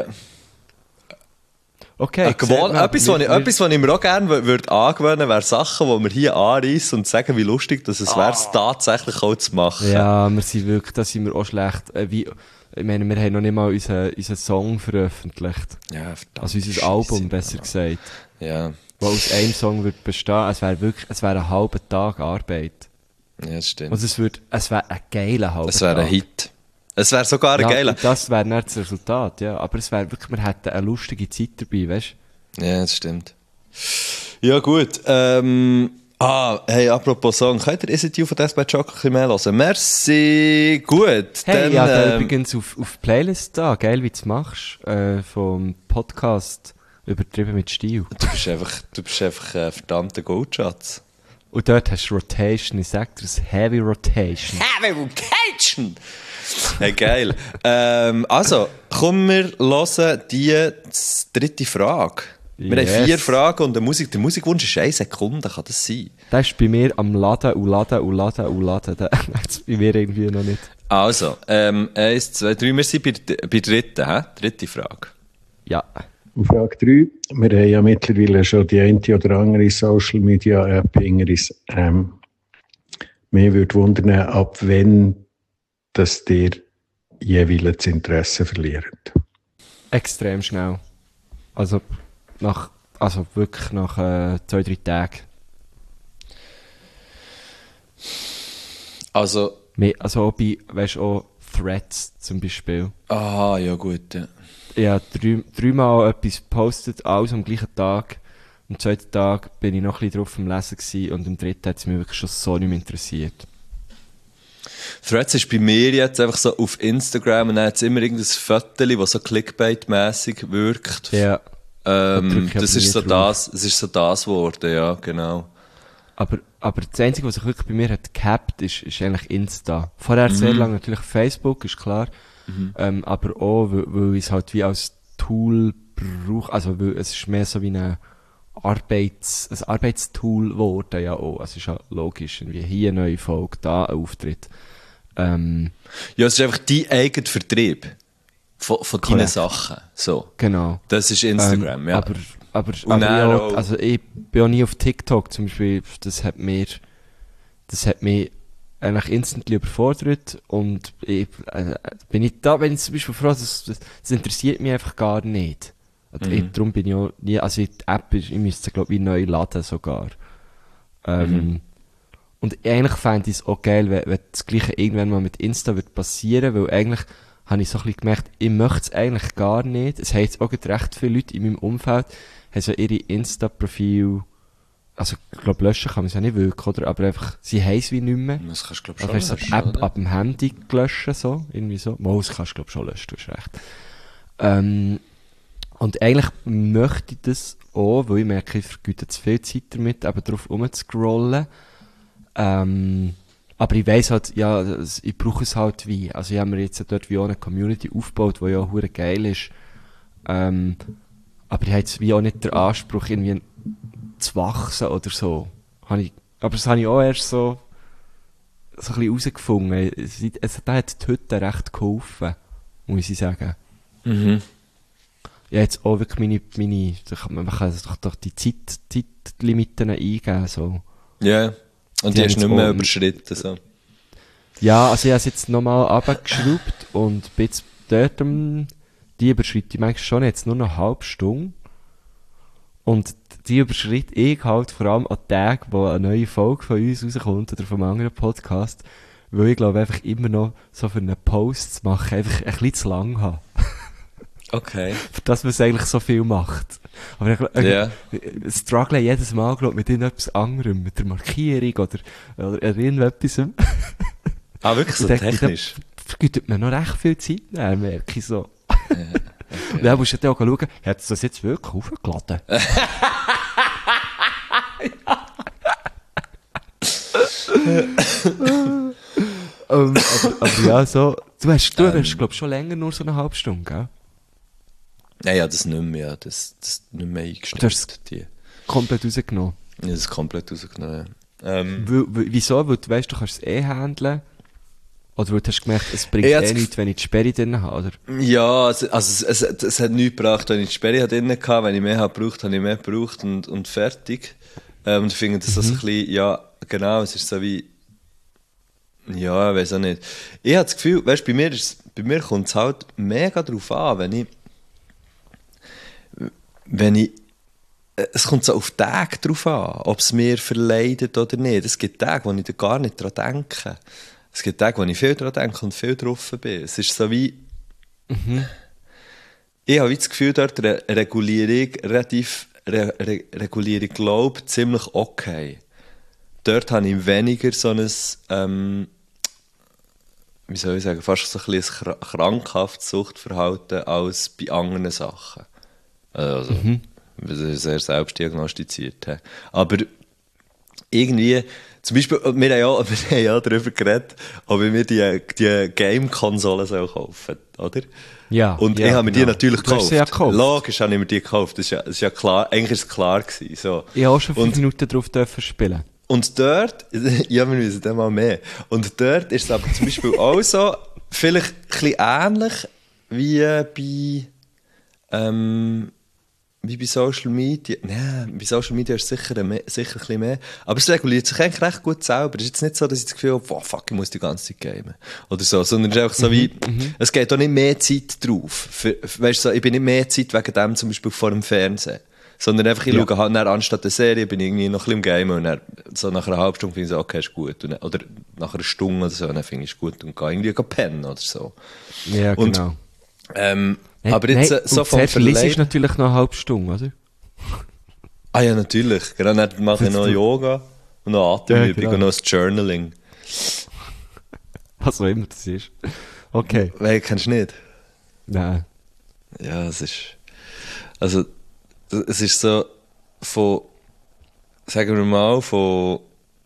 Okay. Gewohn- etwas, was ich, etwas, was ich mir auch gerne würde angewöhnen, wäre Sachen, die wir hier anreissen und sagen, wie lustig dass es ah. wäre, es tatsächlich auch zu machen. Ja, wir sind wirklich, da sind wir auch schlecht. Äh, wie, ich meine, wir haben noch nicht mal unseren, unseren Song veröffentlicht. Ja, verdammt. Also unser Album, besser gesagt. Ja. Was aus einem Song würde bestehen, es wäre wirklich, es wäre ein halber Tag Arbeit. Ja, das stimmt. Also es würde, es wäre ein geiler halber Tag. Es wäre ein Hit. Es wäre sogar ein ja, geiler. Das wäre nicht das Resultat, ja. Aber es wäre wirklich, wir hätten eine lustige Zeit dabei, weißt du? Ja, das stimmt. Ja, gut. Ähm, ah, hey, apropos Song, könnt ihr Is It You von Death by Chocolate ein bisschen mehr hören? Merci. Gut. Hey, dann, ja, da ähm, übrigens auf, auf Playlist da, geil, wie du es machst, äh, vom Podcast Übertrieben mit Stil. Du bist einfach, du bist einfach ein verdammter Goldschatz. Und dort hast du Rotation, ich sag dir, das Heavy Rotation. Heavy Rotation! Hey, geil. ähm, also, kommen wir hören die dritte Frage. Wir yes. haben vier Fragen und der, Musik, der Musikwunsch ist eine Sekunde, kann das sein? Das ist bei mir am Laden und Laden und Laden und Laden. Das ist bei mir irgendwie noch nicht. Also, ähm, eins, zwei, drei, wir sind bei, bei der dritten, hä? Dritte Frage. Ja. Und Frage drei. Wir haben ja mittlerweile schon die eine oder andere Social Media App Ingeris. Ähm, mir würde wundern, ab wann dass dir jeweils das Interesse verliert. Extrem schnell. Also, nach, also wirklich nach äh, zwei, drei Tagen. Also, also auch bei, weißt du, auch Threads zum Beispiel. Ah, ja gut, ja. Ja, drei, dreimal etwas gepostet, alles am gleichen Tag. Am zweiten Tag bin ich noch ein bisschen drauf am Lesen gewesen und am dritten hat es mich wirklich schon so nicht mehr interessiert. Threads ist bei mir jetzt einfach so auf Instagram und dann hat es immer irgendein Foto, das so Clickbait-mässig wirkt. Ja. Ähm, da das ist so das, das ist so das geworden, ja, genau. Aber, aber das Einzige, was sich wirklich bei mir hat gehabt, ist, ist eigentlich Insta. Vorher mhm. sehr lange natürlich Facebook, ist klar. Mhm. Ähm, aber auch, weil, weil ich es halt wie als Tool brauche, also weil es ist mehr so wie eine Arbeits, ein Arbeitstool geworden, ja auch. Es ist ja logisch, irgendwie hier eine neue Folge, da ein Auftritt. Ähm, Ja, es ist einfach dein eigener Vertrieb von, von deinen Korrekt. Sachen. So. genau. Das ist Instagram, Ähm, ja. Aber, aber, Und aber dann ja, auch- also ich bin auch nie auf TikTok zum Beispiel, das hat mir, das hat mich eigentlich instantly überfordert und ich, äh, bin ich da, wenn ich zum Beispiel froh, das, das, das interessiert mich einfach gar nicht. Und ich, darum bin ich auch nie, also die App, ist, ich müsste sie glaube ich neu laden sogar. Ähm, Mhm. Und eigentlich fände ich es auch geil, wenn, wenn das Gleiche irgendwann mal mit Insta wird passieren, weil eigentlich habe ich so ein bisschen gemerkt, ich möchte es eigentlich gar nicht. Es haben jetzt auch gerade recht viele Leute in meinem Umfeld, haben so ihre Insta-Profil, also ich glaube löschen kann man es ja nicht wirklich, oder? Aber einfach, sie haben es wie nicht mehr. Das kannst du, glaube Also schon hast du so die löschen, App oder? ab dem Handy gelöscht, so, irgendwie so. Mal, das kannst du glaube schon löschen, du hast recht. Ähm, und eigentlich möchte ich das auch, weil ich merke, ich vergüte zu viel Zeit damit, eben drauf rumzuscrollen. Ähm, aber ich weiss halt, ja, es- ich brauche es halt wie. Also ich habe mir jetzt dort wie auch eine Community aufgebaut, die ja hure geil ist. Ähm, aber ich habe jetzt wie auch nicht den Anspruch, irgendwie zu wachsen oder so. Habe ich, aber das habe ich auch erst so, so ein bisschen herausgefunden. Es, es, da hat die Hütte recht geholfen, muss ich sagen. Mhm. Ja, jetzt auch wirklich meine, meine, da kann man, man kann doch, doch die Zeit, Zeitlimiten eingeben, so. Ja, und Die die hast du haben nicht mehr jetzt auch- überschritten. So. Ja, also ich habe es jetzt nochmal runtergeschraubt und bin jetzt dort, um, die überschreite ich manchmal schon jetzt nur noch eine halbe Stunde. Und die überschritt ich halt vor allem an Tagen, wo eine neue Folge von uns rauskommt oder von einem anderen Podcast, weil ich glaube einfach immer noch so für einen Post zu machen, einfach ein bisschen zu lang habe. Okay. Für das man es eigentlich so viel macht. Aber ich, ich, Ja. ich struggle jedes Mal, glaub, mit irgendetwas anderem, mit der Markierung oder, oder irgendetwas. Ah, wirklich so Und dann- technisch? dann vergütet man noch recht viel Zeit, dann merke ich so. Und dann musst du dann auch schauen, hat es das jetzt wirklich aufgeladen? ähm, aber, aber ja, so, du hast, du Ähm. hast, glaub schon länger nur so eine halbe Stunde, gell? Nein, ja, das nicht mehr. Ja. Das, das nicht mehr eingestellt. Du hast die. Komplett rausgenommen. Ich habe das komplett rausgenommen. Ja. Ähm, Weil, weil, wieso? Weil du weißt, du kannst es eh handeln. Oder weil du hast gemerkt, es bringt Ich eh hab's nichts, wenn ich die Sperre drin habe, oder? ja, also, also es, es, es hat nichts gebracht, wenn ich die Sperre drin hatte. Wenn ich mehr habe gebraucht, habe ich mehr gebraucht und, und fertig. Ähm, und ich finde das so ein bisschen, ja, genau, es ist so wie, ja, ich weiß auch nicht. Ich habe das Gefühl, weißt, bei mir, ist- bei mir kommt es halt mega drauf an, wenn ich, wenn ich, es kommt so auf Tage drauf an, ob es mir verleidet oder nicht. Es gibt Tage, wo ich da gar nicht dran denke. Es gibt Tage, wo ich viel dran denke und viel drauf bin. Es ist so wie, ich habe wie das Gefühl, dort Re Regulierung, relativ, Re Re Regulierung, glaube ziemlich okay. Dort habe ich weniger so ein, ähm, wie soll ich sagen, fast so ein bisschen ein krankhaftes Suchtverhalten als bei anderen Sachen. Also, wir sind sehr selbst diagnostiziert. he. Aber irgendwie, zum Beispiel, wir haben ja, wir haben ja darüber geredet, ob ich mir die, die Game-Konsole soll kaufen, oder? Ja. Und ja, ich habe mir die genau. natürlich Du hast gekauft. sie ja gekauft. Logisch habe ich mir die gekauft. Das ist ja, das ist ja klar, eigentlich ist es klar gewesen. So. Ich habe auch schon fünf Und- Minuten drauf dürfen spielen. Und dort, ja, wir müssen dann mal mehr. Und dort ist es aber zum Beispiel auch so, vielleicht ein bisschen ähnlich wie bei, ähm, wie bei Social Media. Nein, bei Social Media ist es sicher, mehr, sicher ein bisschen mehr. Aber es reguliert sich eigentlich recht gut selber. Es ist jetzt nicht so, dass ich das Gefühl habe, wow, fuck, ich muss die ganze Zeit gamen. Oder so. Sondern es ist einfach so wie, es geht auch nicht mehr Zeit drauf. Für, weißt du, so, ich bin nicht mehr Zeit wegen dem zum Beispiel vor dem Fernsehen. Sondern einfach, ich Ja. schaue halt dann, anstatt der Serie, bin ich irgendwie noch ein bisschen im Game und dann, so nach einer halben Stunde finde ich so, okay, ist gut. Und dann, oder nach einer Stunde oder so, dann finde ich es gut und gehe irgendwie pennen oder so. Ja, Und- genau. Ähm, Nein, aber jetzt nein, äh, so und vom zuerst liest Verleih... ist natürlich noch eine halbe Stunde, oder? Ah ja, natürlich. Genau, dann mache ich Das noch du- Yoga und noch Atemübung Ja, genau. und noch das Journaling. Was auch immer das ist. Okay. Weil, kennst du nicht? Nein. Ja, es ist... Also, es ist so von... Sagen wir mal, von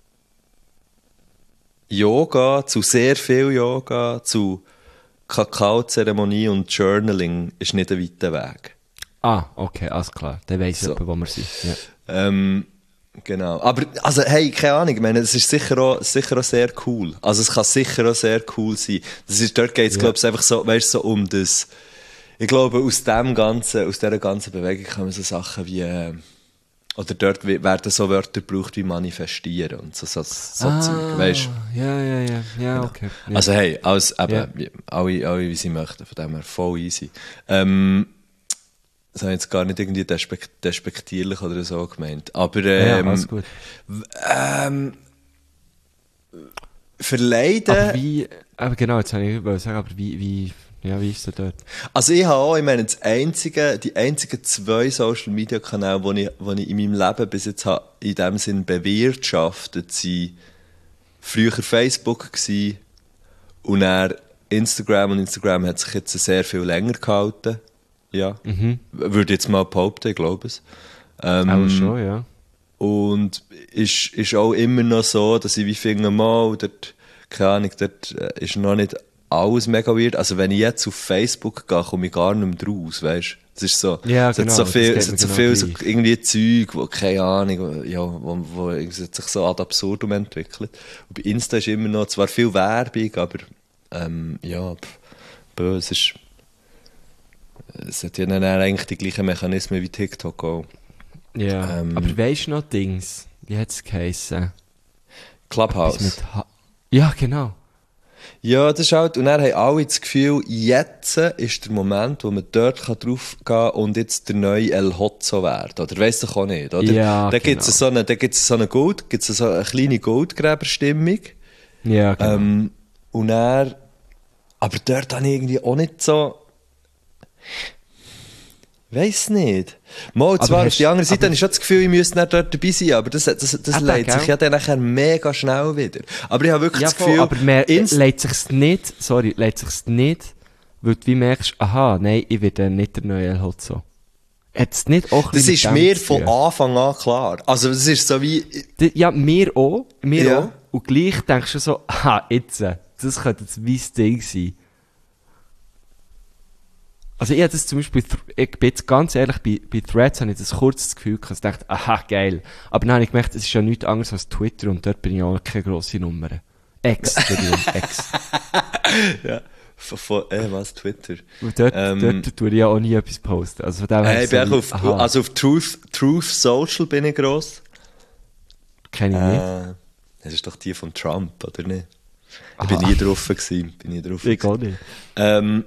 Yoga zu sehr viel Yoga zu Kakaozeremonie und Journaling ist nicht ein weiter Weg. Ah, okay, alles klar. Dann weiss So. ich, wo wir sind. Ja. Ähm, genau. Aber, also, hey, keine Ahnung, ich meine, es ist sicher auch, sicher auch sehr cool. Also, es kann sicher auch sehr cool sein. Das ist, dort geht es, Ja. glaube ich, einfach so, weißt du, so um das, ich glaube, aus dem ganzen, aus dieser ganzen Bewegung kommen so Sachen wie, äh, oder dort we- werden so Wörter gebraucht wie manifestieren und so, so, so ah, Zeug, weißt du? Ja, ja, ja, ja, okay. Ja. Also, hey, alles, eben, Ja. wie- alle, alle, wie sie möchten, von dem her voll easy. Ähm, das habe ich jetzt gar nicht irgendwie despekt- despektierlich oder so gemeint. Aber, ja, ähm, alles gut. ähm, verleiden. Aber wie, aber genau, jetzt habe ich wollte sagen, aber wie, wie, ja, wie ist es dort? Also ich habe auch, ich meine, das einzige, die einzigen zwei Social Media Kanäle, die ich, die ich in meinem Leben bis jetzt habe, in dem Sinn bewirtschaftet, sind früher Facebook gewesen und dann Instagram, und Instagram hat sich jetzt sehr viel länger gehalten. Ja. Mhm. Würde ich jetzt mal behaupten, ich glaube es. Ähm, Auch schon, ja. Und ist, ist auch immer noch so, dass ich wie finde, mal, dort, keine Ahnung, dort äh, ist noch nicht alles mega weird. Also wenn ich jetzt auf Facebook gehe, komme ich gar nicht mehr raus, weißt du? Es ist so, Ja, es hat genau, so das viel, geht es mir hat so genau viel so gleich. irgendwie Zeug, wo, keine Ahnung, wo- ja, wo, wo es hat sich so ad absurdum entwickelt. Und bei Insta ist immer noch zwar viel Werbung, aber ähm, ja, pff, bö, es ist, es hat ja dann eigentlich die gleichen Mechanismen wie TikTok auch. Ja, Ähm, aber weisst du noch Dings? Wie hat es geheissen? Clubhouse. Etwas mit Ha- ja, genau. Ja, das ist halt, und dann haben alle das Gefühl, jetzt ist der Moment, wo man dort drauf gehen kann und jetzt der neue El Hotzo werden. Oder weiss doch auch nicht, oder? Ja, da gibt es genau. so eine, da gibt's so eine Gold, gibt's so eine kleine Goldgräberstimmung. Ja, genau. Ähm, und dann, aber dort habe ich irgendwie auch nicht so, weiss nicht. Mal, Aber zwar auf hast- die andere Seite aber- habe ich schon das Gefühl, ich müsste nicht dort dabei sein, aber das, das, das Eben, leitet gell? sich ja dann nachher mega schnell wieder. Aber ich habe wirklich ja, das voll, Gefühl, aber man Inst- lädt sich's nicht, sorry, lädt sich's nicht, weil du wie merkst, aha, nein, ich werde nicht der neue El Hotzo. Hat's nicht auch ein das bisschen ist mit dem mir zu von tun? Anfang an klar. Also das ist so wie, D- Ja, mir auch, mir Ja. auch. Und gleich denkst du so, aha, jetzt, äh, das könnte jetzt mein Ding sein. Also ich habe das zum Beispiel, ich bin jetzt ganz ehrlich, bei, bei Threads habe ich das kurz das Gefühl gehabt, ich dachte, aha, geil. Aber dann habe ich gemerkt, es ist ja nichts anderes als Twitter und dort bin ich auch keine grosse Nummer. Ex, Entschuldigung, Ex. ja, von, von äh, was, Twitter. Und dort, Ähm, dort tue ich ja auch nie etwas posten. Also von dem her Äh, ich so bin wie, auch auf, aha, also auf Truth, Truth Social bin ich gross. kenne ich nicht. Äh, das ist doch die von Trump, oder nicht? Ich bin nie drauf gewesen, bin nie drauf Ich gewesen. auch nicht. Ähm,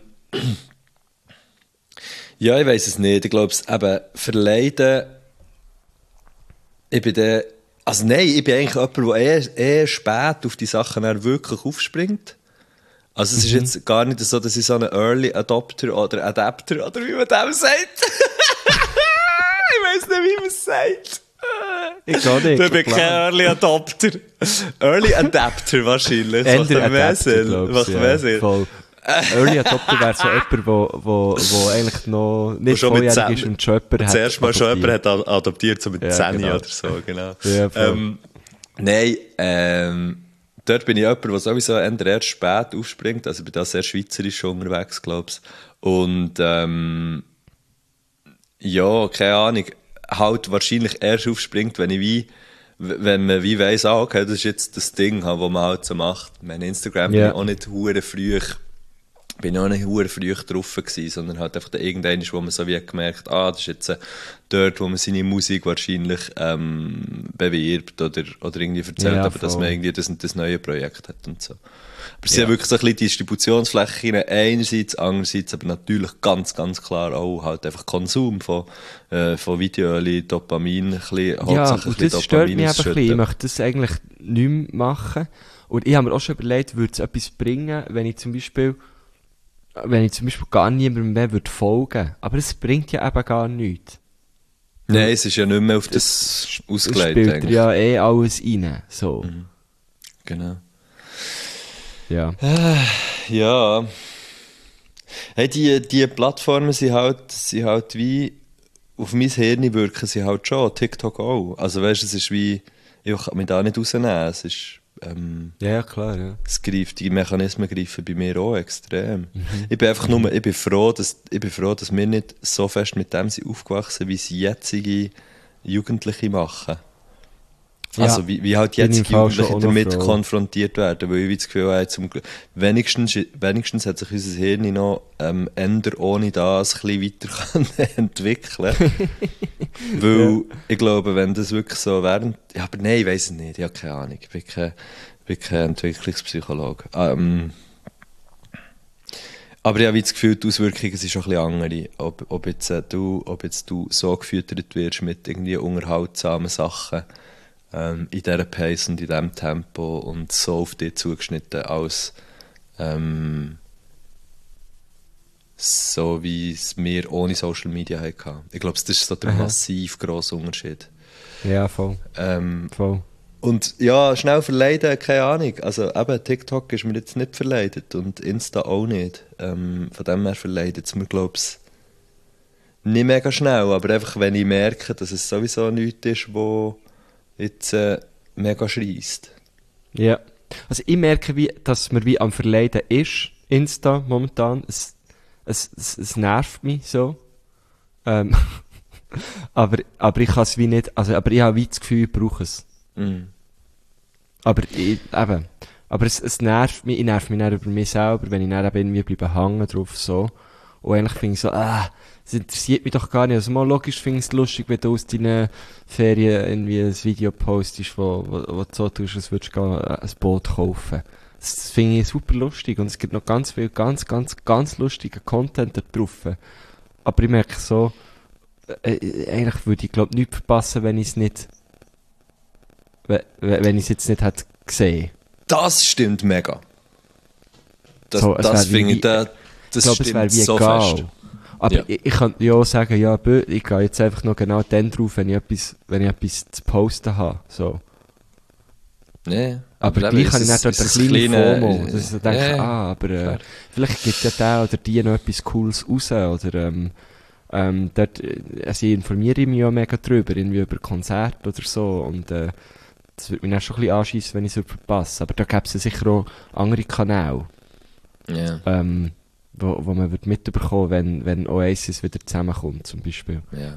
ja, ich weiss es nicht. Ich glaube, es eben verleiden. Ich bin der. Also nein, ich bin eigentlich jemand, der eher, eher spät auf die Sachen dann wirklich aufspringt. Also es ist jetzt gar nicht so, dass ich so ein Early Adopter oder Adapter oder wie man dem sagt. Ich weiss nicht, wie man es sagt. Ich auch nicht. Ich bin kein Early Adopter. Early Adapter wahrscheinlich. Das macht Ender dann mehr Adapter, Sinn. glaub's, Macht ja, mehr Sinn. voll. Early Adopter wäre so jemand, wo, wo, wo eigentlich noch nicht schon mit volljährig ist zehn- und schon jemand hat Zuerst mal schon adoptiert. jemand hat a- adoptiert, so mit Ja, zehn genau. oder so, genau. Ja, voll. ähm, nein, ähm, dort bin ich jemand, der sowieso eher erst spät aufspringt. Also ich bin da sehr schweizerisch schon unterwegs, glaube ich. Und ähm, ja, keine Ahnung, halt wahrscheinlich erst aufspringt, wenn ich wie, wenn man wie weiss, ah, okay, das ist jetzt das Ding, das man halt so macht. Mein Instagram Ja. bin ich auch nicht hure früh, bin ich auch nicht hure früh drauf gewesen, sondern halt einfach irgendwann ist, wo man so wie gemerkt, ah, das ist jetzt äh, dort, wo man seine Musik wahrscheinlich ähm, bewirbt oder, oder irgendwie erzählt, Ja, aber dass voll. man irgendwie das, das neue Projekt hat und so. Aber es Ja. sind wirklich so ein bisschen Distributionsflächen einerseits, andererseits aber natürlich ganz, ganz klar auch halt einfach Konsum von, äh, von Video, Dopamin, ein bisschen, Ja, hauptsächlich und ein das bisschen stört mich Dopamin eben ein bisschen. Ich ausschütten. möchte das eigentlich nicht mehr machen. Und ich habe mir auch schon überlegt, würde es etwas bringen, wenn ich zum Beispiel, wenn ich zum Beispiel gar niemandem mehr würde folgen. Aber es bringt ja eben gar nichts. Nein, es ist ja nicht mehr auf das, Es ausgelegt spielt eigentlich. ja eh alles rein. So. Genau. Ja. Ja. Hey, die, die Plattformen sind halt, sind halt wie, auf mein Hirn wirken sie halt schon, TikTok auch. Also weißt du, es ist wie, ich kann mich da nicht rausnehmen. Es ist, ähm, Ja, klar, ja. es greift, die Mechanismen greifen bei mir auch extrem. Mhm. Ich bin einfach nur, ich bin froh, dass, ich bin froh, dass wir nicht so fest mit dem sind aufgewachsen, wie es jetzige Jugendliche machen. Ja, Also wie, wie halt bin ich jetzt im Fall schon Jugendliche auch noch damit froh. konfrontiert werden, weil ich wie das Gefühl habe, zum Glück, wenigstens, wenigstens hat sich unser Hirn noch ähm, änder ohne das ein bisschen weiter können entwickeln. Weil Ja. ich glaube, wenn das wirklich so während... Ja, aber nein, ich weiss es nicht, ich habe keine Ahnung. Ich bin kein, ich bin kein Entwicklungspsychologe. Ähm, aber ich habe wie das Gefühl, die Auswirkungen sind schon ein bisschen andere. Ob, ob, jetzt, äh, du, ob jetzt du so gefüttert wirst mit irgendwie unterhaltsamen Sachen, ähm, in dieser Pace und in diesem Tempo und so auf dich zugeschnitten, als ähm, so wie es wir ohne Social Media hatten. Ich glaube, das ist so der Aha. massiv grosse Unterschied. Ja, voll. Ähm, voll. und ja, schnell verleiden, keine Ahnung. Also eben, TikTok ist mir jetzt nicht verleidet und Insta auch nicht. Ähm, von dem her verleidet es mir, glaube ich, nicht mega schnell, aber einfach, wenn ich merke, dass es sowieso nichts ist, wo jetzt äh, mega schreisst. Ja. Also ich merke, wie, dass mir wie am Verleiden ist, Insta momentan. Es, es, es, es nervt mich so. Ähm, aber, aber ich kann es wie nicht, also, aber ich habe wie das Gefühl, ich brauche es. Mm. Aber ich, eben, aber es, es nervt mich, ich nerv mich nicht über mich selber, wenn ich dann eben irgendwie bleibe hängen drauf, so. Und eigentlich finde ich so, ah, das interessiert mich doch gar nicht. Also mal logisch finde ich es lustig, wenn du aus deinen Ferien irgendwie ein Video postest, wo, wo, wo du so tust, als würdest du gehen, äh, ein Boot kaufen. Das, das finde ich super lustig und es gibt noch ganz viel, ganz, ganz, ganz lustigen Content da drauf. Aber ich merke so, äh, äh, eigentlich würde ich glaube nichts verpassen, wenn ich es nicht, wenn, wenn ich es jetzt nicht hätte gesehen. Das stimmt mega. Das, So, es das wär wie- finde ich, da, das Ich glaube, es stimmt wäre wie so egal. fest. Aber Ja. ich, ich könnte ja auch sagen, ja, bö, ich gehe jetzt einfach noch genau dann drauf, wenn ich etwas, wenn ich etwas zu posten habe. So. Nee, Aber, eben, gleich ist habe ich es- nicht dort ist eine es kleine kleine- FOMO, dass ich so denke, Ja, ah, aber äh, fair. vielleicht gibt ja der oder die noch etwas Cooles raus, oder ähm, ähm, dort, äh, also ich informiere mich ja mega drüber, irgendwie über Konzerte oder so, und äh, das würde mich dann schon ein bisschen anschiessen, wenn ich es verpasse. Aber da gäbe es ja sicher auch andere Kanäle, Ja, ähm, wo, wo man wird mitbekommen, wenn, wenn Oasis wieder zusammenkommt, zum Beispiel. ja.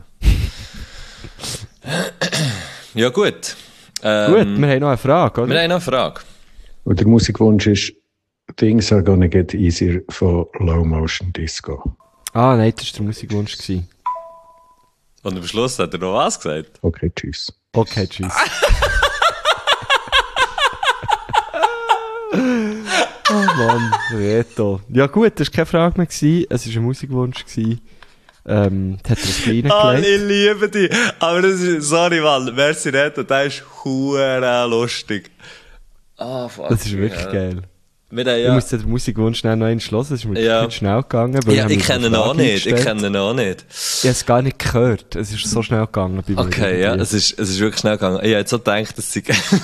Ja, gut. Gut, Ähm, wir haben noch eine Frage, oder? wir haben noch eine Frage. Und der Musikwunsch ist Things Are Gonna Get Easier von Low Motion Disco. Ah, nein, das war der Musikwunsch gewesen. Und am Schluss hat er noch was gesagt. Okay, tschüss. Okay, tschüss. Oh Mann, Reto. Ja gut, das war keine Frage mehr gewesen. Es war ein Musikwunsch gewesen. Ähm, das hat er ein Ah, kleiner ich liebe dich. Aber das ist, sorry, Mann, merci Reto, der ist hure lustig. Ah, fuck. Das ist wirklich ja. geil. Wir haben Ich ja... musste den Musikwunsch schnell noch entschlossen. Es ist mir Ja. ja. schnell gegangen. weil Ja, habe ich mir kenne ihn eine auch Frage nicht, ich eingestellt. kenne ihn auch nicht. Ich habe es gar nicht gehört. Es ist so schnell gegangen bei mir. Okay, ja, irgendwie. es ist, es ist wirklich schnell gegangen. Ich hätte so gedacht, dass sie...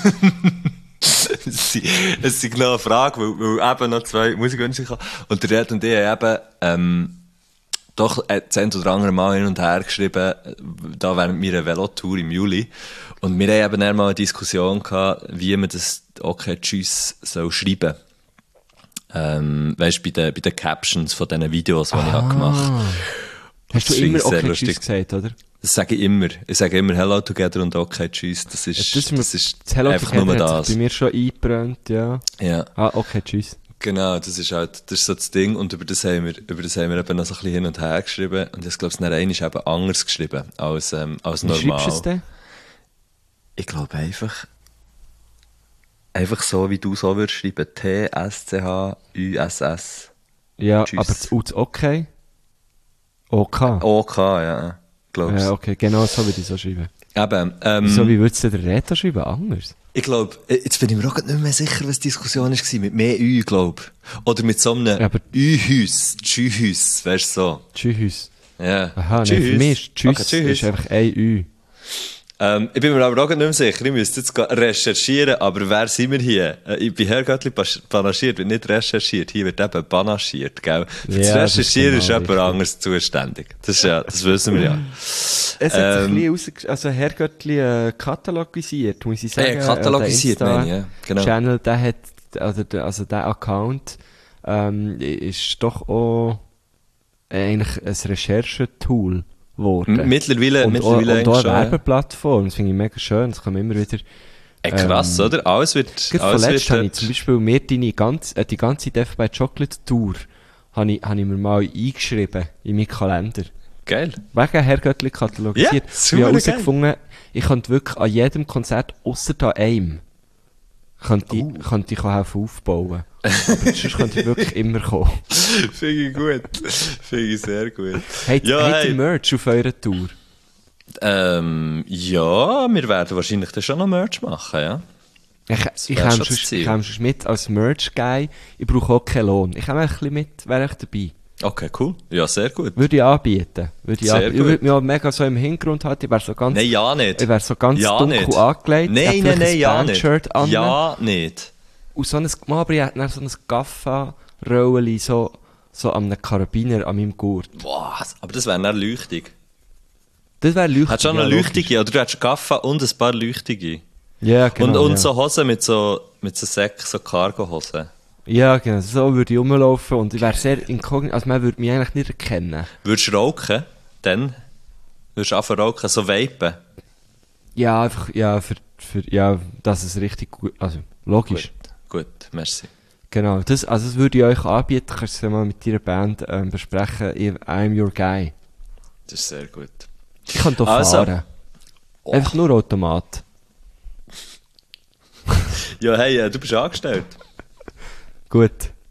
es sind- es sind noch eine Frage, weil, weil eben noch zwei Musikwünsche kamen. Und der Red und ich haben eben, ähm, doch äh, das ein oder andere Mal hin und her geschrieben, äh, da während meiner Velotour im Juli. Und wir haben eben dann mal eine Diskussion gehabt, wie man das «Okay, tschüss» soll schreiben. Ähm, weißt du, bei den, bei den Captions von diesen Videos, die ich habe gemacht habe. Hast du Das finde immer ich sehr okay lustig. tschüss gesagt, oder? Das sage ich immer. Ich sage immer «Hello together» und «Okay, tschüss». Das ist, Ja, das ist, mir, das ist das Hello einfach Together nur hat das. sich bei mir schon eingebrannt, ja. Ja. Ah, okay, tschüss. Genau, das ist halt, das ist so das Ding, und über das haben wir, über das haben wir eben noch so ein bisschen hin und her geschrieben, und ich glaube, es nachher ist eben anders geschrieben, als, ähm, als Wie normal. schreibst du es denn? Ich glaube einfach, einfach so, wie du so würdest schreiben, T S C H U S S. Ja, Tschüss. aber das U das okay? OK. O K, ja, glaube ich. Ja, okay, genau so würde ich so schreiben. Eben, ähm, Wieso, wie würdest du den Reto schreiben? Anders? ich glaube, jetzt bin ich mir auch grad nicht mehr sicher, was die Diskussion war, mit mehr Ü, glaube ich. Oder mit so einem Ja, aber- Ü-Hüs, Tschühüs, weißt du so. Tschüss. Ja. Aha, nein, für mich ist Tschüss, Okay, tschüss. ist einfach ein Ü. Ähm, ich bin mir aber auch nicht mehr sicher, ich müsste jetzt recherchieren, aber wer sind wir hier? Äh, Ich bin Herr Göttli panaschiert, wird nicht recherchiert, hier wird eben panaschiert, gell? Für das Ja, das ist Recherchieren ist genau jemand richtig. anderes zuständig. Das ist ja, das wissen wir ja. Es hat sich Ähm, ein bisschen rausge- also Herr Göttli äh, katalogisiert, muss ich sagen. Ja, katalogisiert, Äh, der meine ich, ja, genau. Channel, der hat, also der, also der Account, ähm, ist doch auch eigentlich ein Recherchetool geworden. M- Mittlerweile, und, mittlerweile und auch eigentlich schon, eine ja. Werbeplattform, das finde ich mega schön, das kann man immer wieder... Ey, krass, ähm, oder? Alles wird, Gerade alles vorletzt wird habe ich zum Beispiel mir deine ganze, äh, die ganze Death by Chocolate Tour habe ich, habe ich mir mal eingeschrieben in meinen Kalender. geil. Wegen Herr Göttli katalogisiert. Ja, ich super habe geil. herausgefunden, ich könnte wirklich an jedem Konzert, ausser an einem, könnte Oh. ich, könnte ich auch helfen aufbauen. Aber sonst könnte ich wirklich immer kommen. Finde ich gut. Finde ich sehr gut. Habt Ja, habt hey. ihr Merch auf eurer Tour? Ähm, ja, wir werden wahrscheinlich dann schon noch Merch machen, ja. Ich, ich wär käme schon das sonst, Ziel. ich käme sonst mit als Merch-Guy. Ich brauche auch keinen Lohn. Ich käme ein bisschen mit, wäre ich dabei. Okay, cool. Ja, sehr gut. Würde ich anbieten. Würde ich Sehr anbieten. Ich gut. würde mich auch mega so im Hintergrund halten. Ich wäre so ganz, Nein, ja nicht. ich wäre so ganz Ja dunkel nicht. angelegt. Nein, hätte nein, vielleicht nein, ein ja nicht. Bandshirt an. Ja nicht. Und so ein, mal, aber ich hätte dann so ein Gaffa-Röllchen so, so an einem Karabiner an meinem Gurt. Boah, aber das wäre dann leuchtig. Das wäre leuchtig. Hättest du auch noch ja, leuchtige, oder du hättest Gaffa und ein paar leuchtige. Ja, genau. und und ja. so Hosen mit so, mit so Säcken, so Cargo-Hosen. Ja, genau. So würde ich rumlaufen und ich wäre sehr inkognito. Also man würde mich eigentlich nicht erkennen. Würdest du rauchen? Dann? Würdest du anfangen rauchen? So vapen? Ja, einfach, ja, für, für, ja, dass es richtig gut, also, logisch. Gut, gut, merci. Genau. Das, also, das würde ich euch anbieten. Kannst du es ja mal mit deiner Band, ähm, besprechen. Ich- I'm your guy. Das ist sehr gut. Ich kann hier Also. fahren. Einfach nur Automat. Ja, hey, äh, du bist angestellt. Gut.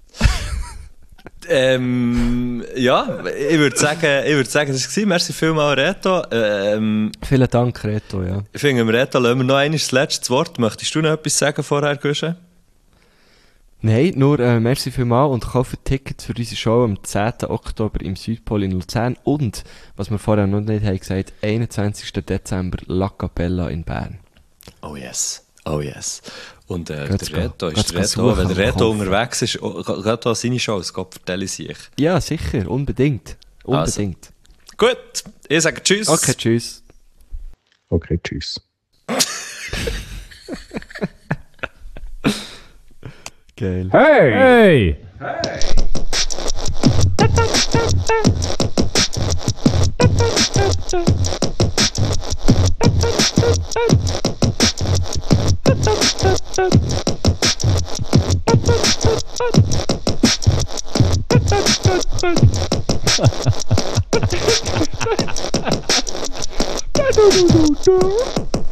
Ähm, ja, ich würde sagen, ich würde sagen, das war. Merci vielmals, Reto. Ähm, Vielen Dank, Reto, ja. ich finde, Reto, lassen wir noch einmal das letzte Wort. Möchtest du noch etwas sagen vorher, Guschen? Nein, nur äh, merci vielmals und kauft Tickets für unsere Show am zehnten Oktober im Südpol in Luzern und, was wir vorher noch nicht haben gesagt, einundzwanzigsten Dezember La Capella in Bern. Oh yes, oh yes. Und äh, Geht's der Reto go- ist geht's der go Reto, wenn suchen der und Reto kaufen. unterwegs ist, oh, geht auch seine Shows, Gott vertelle ich sich. Ja, sicher, unbedingt. Unbedingt. Gut, ich sage Tschüss. Okay, tschüss. Okay, tschüss. Geil. Hey! Du, du, du, du.